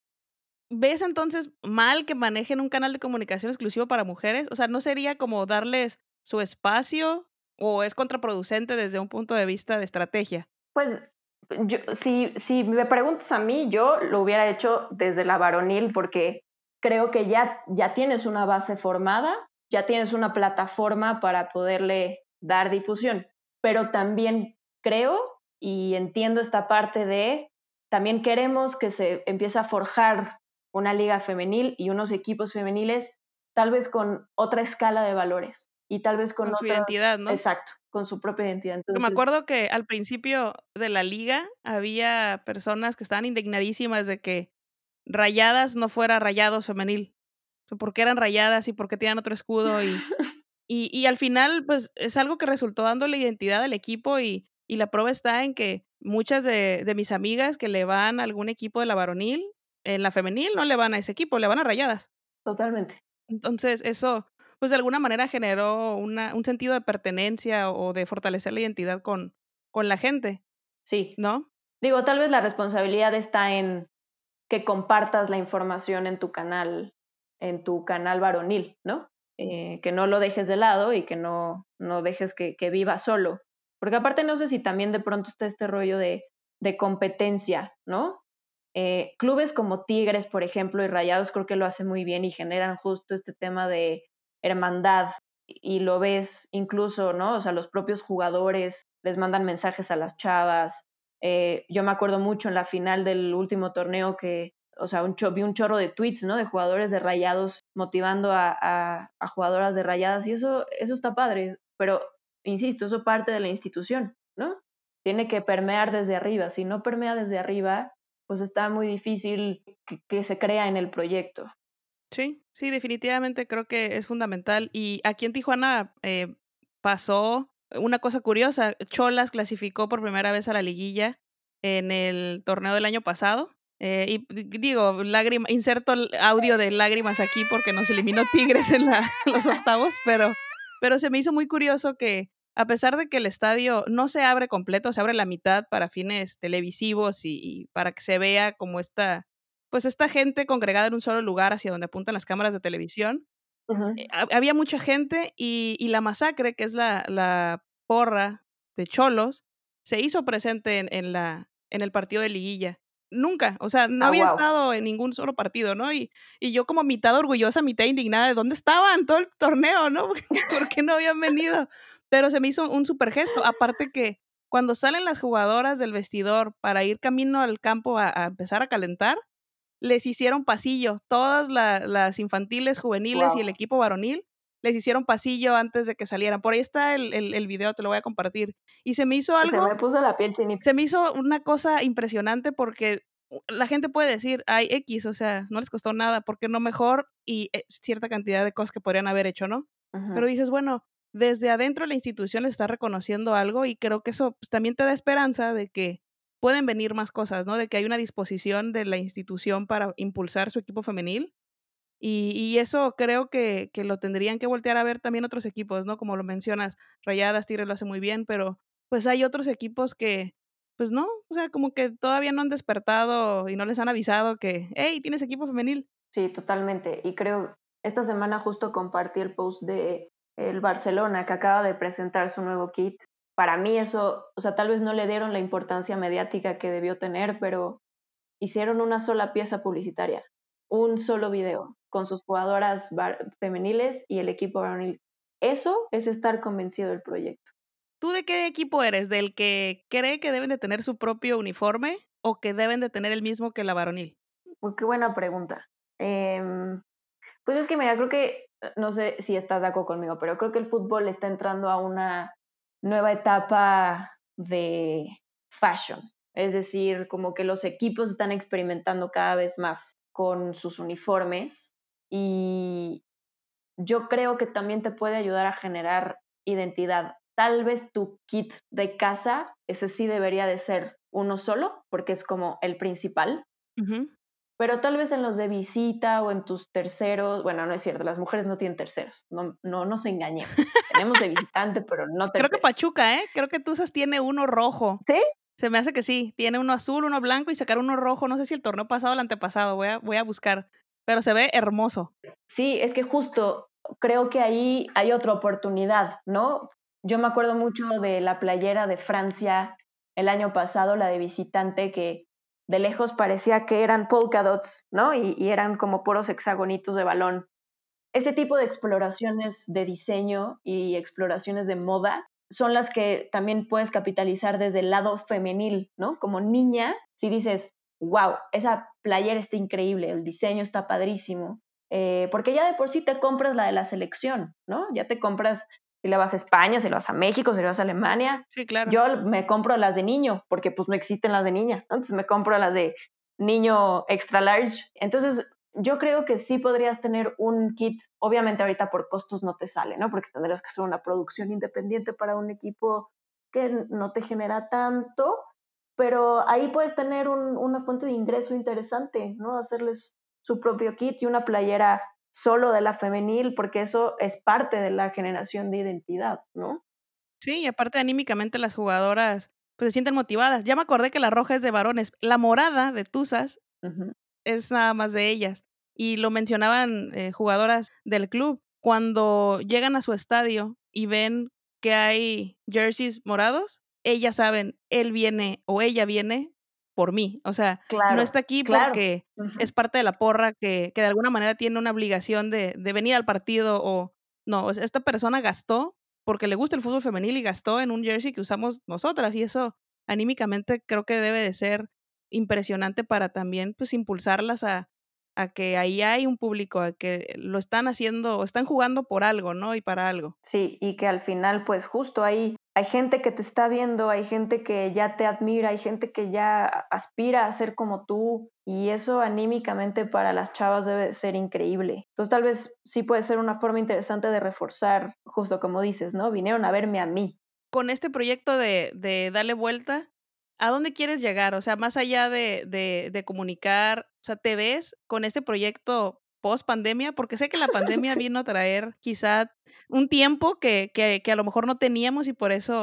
¿Ves entonces mal que manejen un canal de comunicación exclusivo para mujeres? O sea, ¿no sería como darles su espacio o es contraproducente desde un punto de vista de estrategia? Pues yo, si me preguntas a mí, yo lo hubiera hecho desde la varonil porque creo que ya tienes una base formada, ya tienes una plataforma para poderle dar difusión, pero también creo y entiendo esta parte de, también queremos que se empiece a forjar una liga femenil y unos equipos femeniles, tal vez con otra escala de valores y tal vez con Con su otros, identidad, ¿no? exacto, con su propia identidad. Porque me Entonces, acuerdo que al principio de la liga había personas que estaban indignadísimas de que Rayadas no fuera Rayados femenil. O sea, ¿por qué eran Rayadas y por qué tenían otro escudo? Y al final, pues, es algo que resultó dándole identidad al equipo y la prueba está en que muchas de mis amigas que le van a algún equipo de la varonil, en la femenil no le van a ese equipo, le van a Rayadas. totalmente. Entonces, eso, pues, de alguna manera generó un sentido de pertenencia o de fortalecer la identidad con la gente, Sí. ¿no? Digo, tal vez la responsabilidad está en que compartas la información en tu canal varonil, ¿no? Que no lo dejes de lado y que no dejes que viva solo. Porque aparte no sé si también de pronto está este rollo de competencia, ¿no? Clubes como Tigres, por ejemplo, y Rayados creo que lo hacen muy bien y generan justo este tema de hermandad y lo ves incluso, ¿no? O sea, los propios jugadores les mandan mensajes a las chavas. Yo me acuerdo mucho en la final del último torneo que, o sea, vi un chorro de tweets, ¿no? De jugadores de Rayados motivando a jugadoras de Rayadas y eso está padre, pero insisto, eso parte de la institución, ¿no? Tiene que permear desde arriba. Si no permea desde arriba, pues está muy difícil que se crea en el proyecto. Sí, sí, definitivamente creo que es fundamental. Y aquí en Tijuana pasó una cosa curiosa. Cholas clasificó por primera vez a la liguilla en el torneo del año pasado. Digo, lágrima, inserto el audio de lágrimas aquí porque nos eliminó Tigres en los octavos, pero se me hizo muy curioso que a pesar de que el estadio no se abre completo, se abre la mitad para fines televisivos y para que se vea como pues esta gente congregada en un solo lugar hacia donde apuntan las cámaras de televisión. Ujú. Había mucha gente y la masacre, que es la porra de cholos, se hizo presente en el partido de liguilla. Nunca, o sea, no Ah, había wow. estado en ningún solo partido, ¿no? Y yo como mitad orgullosa, mitad indignada de dónde estaban todo el torneo, ¿no? ¿Por qué no habían venido? Pero se me hizo un super gesto. Aparte que cuando salen las jugadoras del vestidor para ir camino al campo a empezar a calentar, les hicieron pasillo, todas las infantiles, juveniles y el Wow. equipo varonil, les hicieron pasillo antes de que salieran. Por ahí está el video, te lo voy a compartir. Y Se me puso la piel chinita. se me hizo una cosa impresionante porque la gente puede decir, ay, X, o sea, no les costó nada, porque no mejor y cierta cantidad de cosas que podrían haber hecho, ¿no? Pero Ujú. dices, bueno, desde adentro de la institución les está reconociendo algo y creo que eso pues, también te da esperanza de que pueden venir más cosas, ¿no? De que hay una disposición de la institución para impulsar su equipo femenil y eso creo que lo tendrían que voltear a ver también otros equipos, ¿no? Como lo mencionas, Rayadas, Tigres lo hace muy bien, pero pues hay otros equipos que, pues no, o sea, como que todavía no han despertado y no les han avisado que, hey, tienes equipo femenil. Sí, totalmente. Y creo, esta semana justo compartí el post de el Barcelona que acaba de presentar su nuevo kit. Para mí eso, o sea, tal vez no le dieron la importancia mediática que debió tener, pero hicieron una sola pieza publicitaria, un solo video con sus jugadoras femeniles y el equipo varonil. Eso es estar convencido del proyecto. ¿Tú de qué equipo eres? ¿Del que cree que deben de tener su propio uniforme o que deben de tener el mismo que la varonil? Pues qué buena pregunta. Em, Pues es que mira, creo que, no sé si estás de acuerdo conmigo, pero creo que el fútbol está entrando a una nueva etapa de fashion. Es decir, como que los equipos están experimentando cada vez más con sus uniformes y yo creo que también te puede ayudar a generar identidad. Tal vez tu kit de casa, ese sí debería de ser uno solo, porque es como el principal, Ujú. pero tal vez en los de visita o en tus terceros, bueno, no es cierto, las mujeres no tienen terceros, no, no nos engañemos. Tenemos de visitante, pero no Creo que terceros. Pachuca, ¿eh? Creo que Tuzas tiene uno rojo. ¿Sí? Se me hace que sí, tiene uno azul, uno blanco y sacar uno rojo, no sé si el torneo pasado o el antepasado, voy a buscar, pero se ve hermoso. Sí, es que justo creo que ahí hay otra oportunidad, ¿no? Yo me acuerdo mucho de la playera de Francia el año pasado, la de visitante, que de lejos parecía que eran polka dots, ¿no? Y eran como puros hexagonitos de balón. Este tipo de exploraciones de diseño y exploraciones de moda son las que también puedes capitalizar desde el lado femenil, ¿no? Como niña, si dices, wow, esa playera está increíble, el diseño está padrísimo, porque ya de por sí te compras la de la selección, ¿no? Ya te compras, si le vas a España, si le vas a México, si le vas a Alemania. Sí, claro. Yo me compro las de niño, porque pues no existen las de niña, ¿no? Entonces me compro las de niño extra large. Entonces, yo creo que sí podrías tener un kit, obviamente ahorita por costos no te sale, ¿no? Porque tendrías que hacer una producción independiente para un equipo que no te genera tanto, pero ahí puedes tener una fuente de ingreso interesante, ¿no? Hacerles su propio kit y una playera solo de la femenil, porque eso es parte de la generación de identidad, ¿no? Sí, y aparte anímicamente las jugadoras, pues, se sienten motivadas. Ya me acordé que la roja es de varones, la morada de Tuzas Ujú. es nada más de ellas. Y lo mencionaban, jugadoras del club, cuando llegan a su estadio y ven que hay jerseys morados, ellas saben, él viene o ella viene por mí. O sea, no Claro, está aquí claro. porque Ujú. es parte de la porra que de alguna manera tiene una obligación de venir al partido o no, o sea, esta persona gastó porque le gusta el fútbol femenil y gastó en un jersey que usamos nosotras, y eso anímicamente creo que debe de ser impresionante para también, pues, impulsarlas a que ahí hay un público, a que lo están haciendo o están jugando por algo, ¿no? Y para algo. Sí, y que al final, pues justo ahí hay gente que te está viendo, hay gente que ya te admira, hay gente que ya aspira a ser como tú, y eso anímicamente para las chavas debe ser increíble. Entonces tal vez sí puede ser una forma interesante de reforzar, justo como dices, ¿no? Vinieron a verme a mí. Con este proyecto de Dale Vuelta, ¿a dónde quieres llegar? O sea, más allá de comunicar, o sea, ¿te ves con este proyecto post pandemia? Porque sé que la pandemia Sí. vino a traer quizá un tiempo que a lo mejor no teníamos y por eso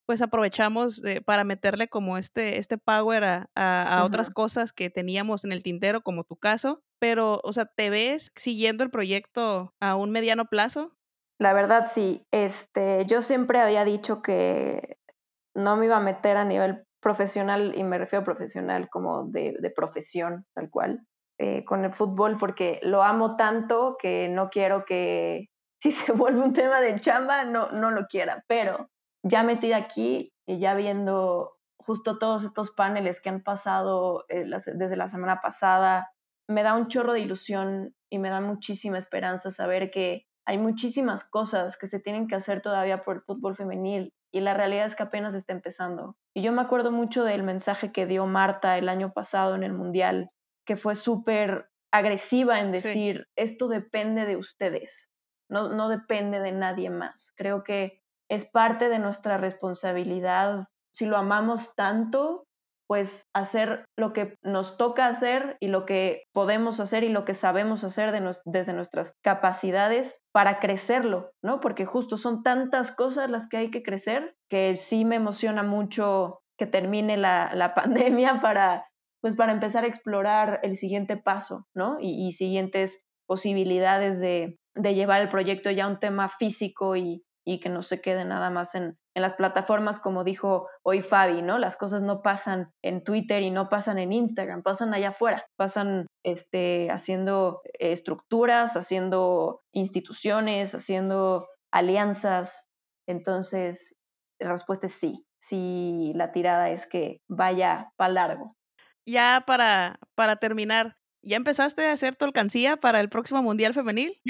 pues aprovechamos para meterle como este power a otras Ujú. cosas que teníamos en el tintero, como tu caso. Pero, o sea, ¿te ves siguiendo el proyecto a un mediano plazo? La verdad sí, yo siempre había dicho que no me iba a meter a nivel profesional, y me refiero a profesional como de profesión, tal cual, con el fútbol, porque lo amo tanto que no quiero que si se vuelve un tema de chamba, no lo quiera. Pero ya metida aquí y ya viendo justo todos estos paneles que han pasado desde la semana pasada, me da un chorro de ilusión y me da muchísima esperanza saber que hay muchísimas cosas que se tienen que hacer todavía por el fútbol femenil, y la realidad es que apenas está empezando. Y yo me acuerdo mucho del mensaje que dio Marta el año pasado en el Mundial, que fue súper agresiva en Sí. decir, esto depende de ustedes, no depende de nadie más. Creo que es parte de nuestra responsabilidad, si lo amamos tanto, pues hacer lo que nos toca hacer y lo que podemos hacer y lo que sabemos hacer desde nuestras capacidades para crecerlo, ¿no? Porque justo son tantas cosas las que hay que crecer, que sí me emociona mucho que termine la pandemia pues para empezar a explorar el siguiente paso, ¿no? Y siguientes posibilidades de llevar el proyecto ya a un tema físico y que no se quede nada más en las plataformas, como dijo hoy Fabi, ¿no? Las cosas no pasan en Twitter y no pasan en Instagram, pasan allá afuera, pasan haciendo estructuras, haciendo instituciones, haciendo alianzas. Entonces, la respuesta es sí. Sí, la tirada es que vaya para largo. Ya para terminar, ¿ya empezaste a hacer tu alcancía para el próximo Mundial Femenil?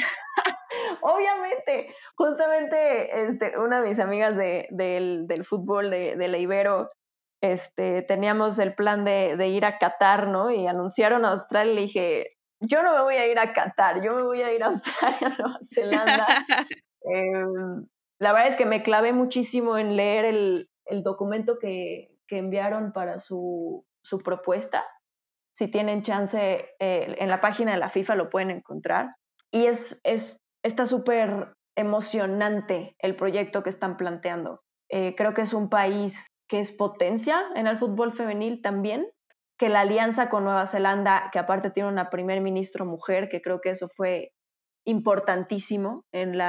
Obviamente, justamente una de mis amigas del fútbol de la Ibero, teníamos el plan de ir a Qatar, ¿no? Y anunciaron a Australia y le dije, yo no me voy a ir a Qatar, yo me voy a ir a Australia, Nueva Zelanda. La verdad es que me clavé muchísimo en leer el documento que enviaron para su propuesta. Si tienen chance, en la página de la FIFA lo pueden encontrar. Y está súper emocionante el proyecto que están planteando. Creo que es un país que es potencia en el fútbol femenil también, que la alianza con Nueva Zelanda, que aparte tiene una primer ministro mujer, que creo que eso fue importantísimo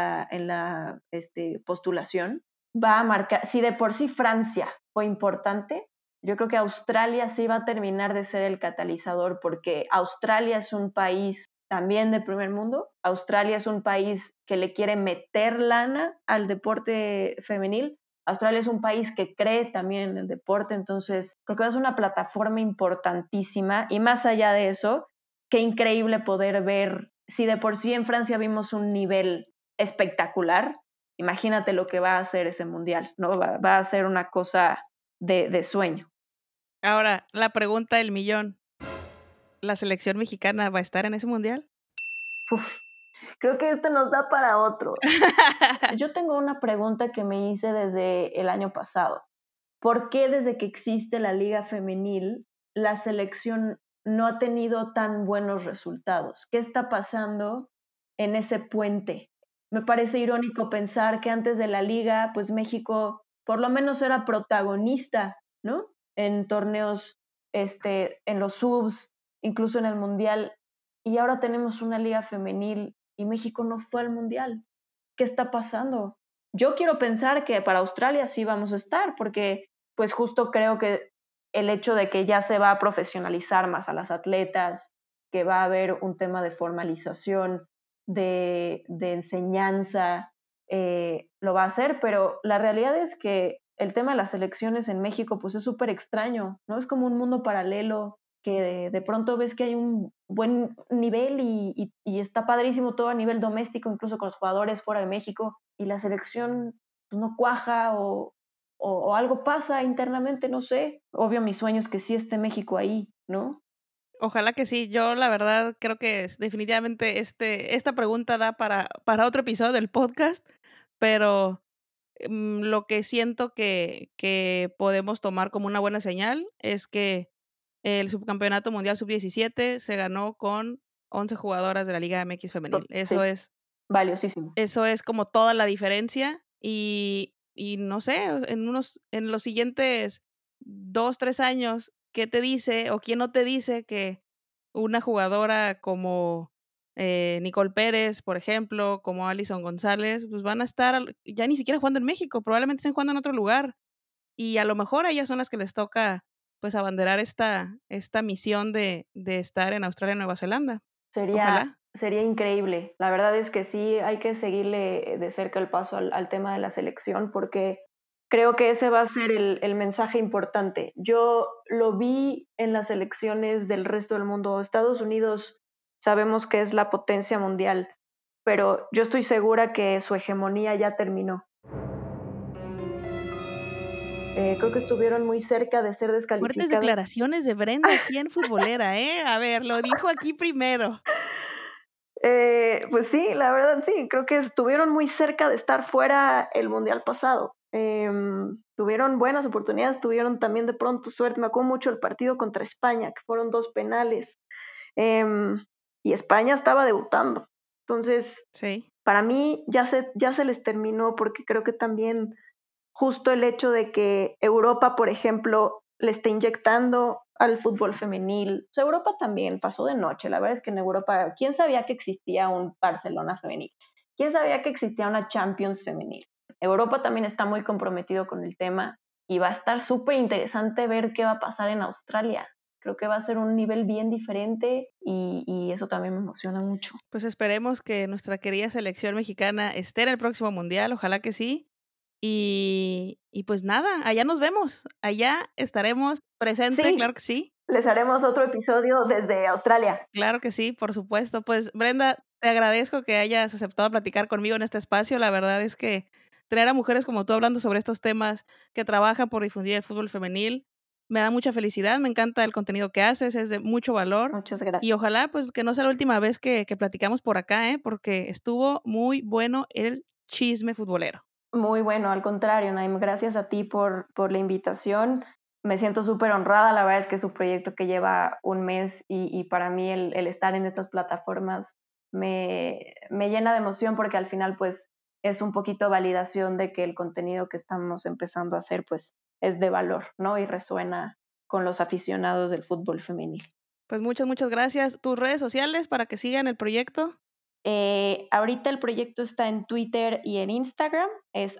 en la postulación, va a marcar, si de por sí Francia fue importante, yo creo que Australia sí va a terminar de ser el catalizador, porque Australia es un país también de primer mundo. Australia es un país que le quiere meter lana al deporte femenil. Australia es un país que cree también en el deporte, entonces creo que es una plataforma importantísima, y más allá de eso, qué increíble poder ver, si de por sí en Francia vimos un nivel espectacular, imagínate lo que va a hacer ese mundial, ¿no? Va a ser una cosa de sueño. Ahora, la pregunta del millón, ¿la selección mexicana va a estar en ese Mundial? Uf, creo que esto nos da para otro. Yo tengo una pregunta que me hice desde el año pasado. ¿Por qué desde que existe la liga femenil la selección no ha tenido tan buenos resultados? ¿Qué está pasando en ese puente? Me parece irónico pensar que antes de la liga, pues México por lo menos era protagonista, ¿no? En torneos, en los subs, incluso en el mundial, y ahora tenemos una liga femenil y México no fue al mundial. ¿Qué está pasando? Yo quiero pensar que para Australia sí vamos a estar, porque pues justo creo que el hecho de que ya se va a profesionalizar más a las atletas, que va a haber un tema de formalización, de enseñanza, lo va a hacer, pero la realidad es que el tema de las elecciones en México pues es súper extraño, ¿no? Es como un mundo paralelo que de pronto ves que hay un buen nivel y está padrísimo todo a nivel doméstico, incluso con los jugadores fuera de México, y la selección pues, no cuaja o algo pasa internamente, no sé. Obvio, mi sueño es que sí esté México ahí, ¿no? Ojalá que sí. Yo la verdad creo que definitivamente esta pregunta da para otro episodio del podcast, pero lo que siento que podemos tomar como una buena señal es que el subcampeonato mundial sub-17 se ganó con 11 jugadoras de la Liga MX femenil. Sí, valiosísimo. Eso es como toda la diferencia, y y no sé, en los siguientes 2-3 años, ¿qué te dice o quién no te dice que una jugadora como Nicole Pérez, por ejemplo, como Alison González, pues van a estar ya ni siquiera jugando en México, probablemente estén jugando en otro lugar y a lo mejor a ellas son las que les toca pues abanderar esta misión de estar en Australia y Nueva Zelanda. Ojalá. Sería increíble. La verdad es que sí, hay que seguirle de cerca el paso al tema de la selección porque creo que ese va a ser el mensaje importante. Yo lo vi en las elecciones del resto del mundo. Estados Unidos sabemos que es la potencia mundial, pero yo estoy segura que su hegemonía ya terminó. Creo que estuvieron muy cerca de ser descalificadas. Fuertes declaraciones de Brenda aquí en Futbolera, ¿eh? A ver, lo dijo aquí primero. Pues sí, la verdad sí, creo que estuvieron muy cerca de estar fuera el mundial pasado. Tuvieron buenas oportunidades, tuvieron también de pronto suerte. Me acuerdo mucho el partido contra España, que fueron 2 penales. Y España estaba debutando. Entonces, sí. Para mí ya se les terminó porque creo que también justo el hecho de que Europa, por ejemplo, le está inyectando al fútbol femenil. O sea, Europa también pasó de noche. La verdad es que en Europa, ¿quién sabía que existía un Barcelona femenil? ¿Quién sabía que existía una Champions femenil? Europa también está muy comprometido con el tema y va a estar súper interesante ver qué va a pasar en Australia. Creo que va a ser un nivel bien diferente y eso también me emociona mucho. Pues esperemos que nuestra querida selección mexicana esté en el próximo mundial, ojalá que sí. Y pues nada, allá nos vemos, allá estaremos presentes, Sí, claro que sí. Les haremos otro episodio desde Australia. Claro que sí, por supuesto. Pues Brenda, te agradezco que hayas aceptado platicar conmigo en este espacio. La verdad es que tener a mujeres como tú hablando sobre estos temas que trabajan por difundir el fútbol femenil me da mucha felicidad, me encanta el contenido que haces, es de mucho valor. Muchas gracias. Y ojalá pues que no sea la última vez que platicamos por acá, porque estuvo muy bueno el chisme futbolero. Muy bueno, al contrario, Naim, gracias a ti por la invitación. Me siento súper honrada, la verdad es que es un proyecto que lleva un mes y para mí el estar en estas plataformas me llena de emoción porque al final pues es un poquito validación de que el contenido que estamos empezando a hacer pues es de valor, ¿no? Y resuena con los aficionados del fútbol femenil. Pues muchas gracias. ¿Tus redes sociales para que sigan el proyecto? Ahorita el proyecto está en Twitter y en Instagram, es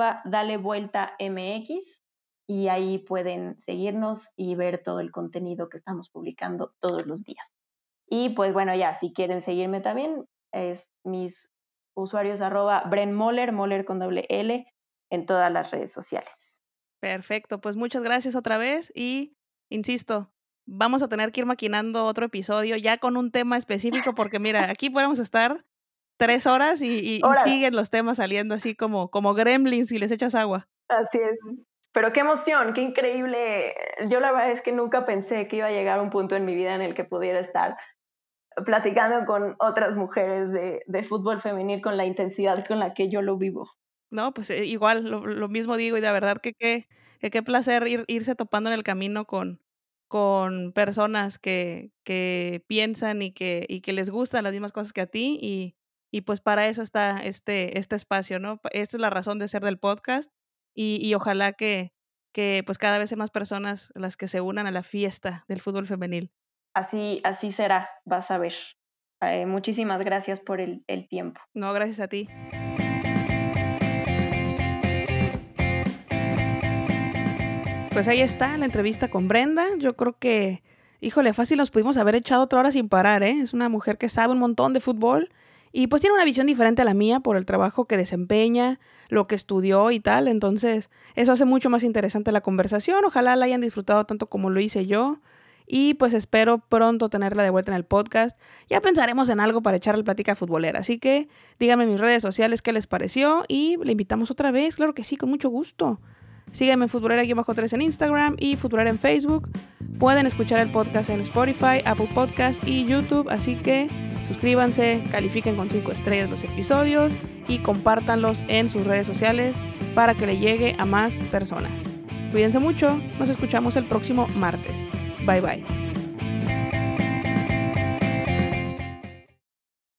@dalevueltamx y ahí pueden seguirnos y ver todo el contenido que estamos publicando todos los días. Y pues bueno, ya, si quieren seguirme también, es mis usuarios @brenmoller, Moller con doble L, en todas las redes sociales. Perfecto, pues muchas gracias otra vez y insisto, vamos a tener que ir maquinando otro episodio ya con un tema específico porque mira, aquí podemos estar 3 horas y siguen los temas saliendo así como gremlins si les echas agua. Así es. Pero qué emoción, qué increíble. Yo la verdad es que nunca pensé que iba a llegar a un punto en mi vida en el que pudiera estar platicando con otras mujeres de fútbol femenil con la intensidad con la que yo lo vivo. No, pues igual, lo mismo digo, y de verdad que qué placer irse topando en el camino con personas que piensan y que les gustan las mismas cosas que a ti, y pues para eso está este espacio, ¿no? Esta es la razón de ser del podcast, y ojalá que pues cada vez sean más personas las que se unan a la fiesta del fútbol femenil. Así será, vas a ver. Muchísimas gracias por el tiempo. No, gracias a ti. Pues ahí está la entrevista con Brenda. Yo creo que, híjole, fácil nos pudimos haber echado otra hora sin parar, ¿eh? Es una mujer que sabe un montón de fútbol y pues tiene una visión diferente a la mía por el trabajo que desempeña, lo que estudió y tal. Entonces, eso hace mucho más interesante la conversación. Ojalá la hayan disfrutado tanto como lo hice yo. Y pues espero pronto tenerla de vuelta en el podcast. Ya pensaremos en algo para echarle plática futbolera. Así que díganme en mis redes sociales qué les pareció y le invitamos otra vez. Claro que sí, con mucho gusto. Sígueme en Futbolera-3 en Instagram y Futbolera en Facebook. Pueden escuchar el podcast en Spotify, Apple Podcast y YouTube, así que suscríbanse, califiquen con 5 estrellas los episodios y compártanlos en sus redes sociales para que le llegue a más personas. Cuídense mucho, nos escuchamos el próximo martes. Bye bye.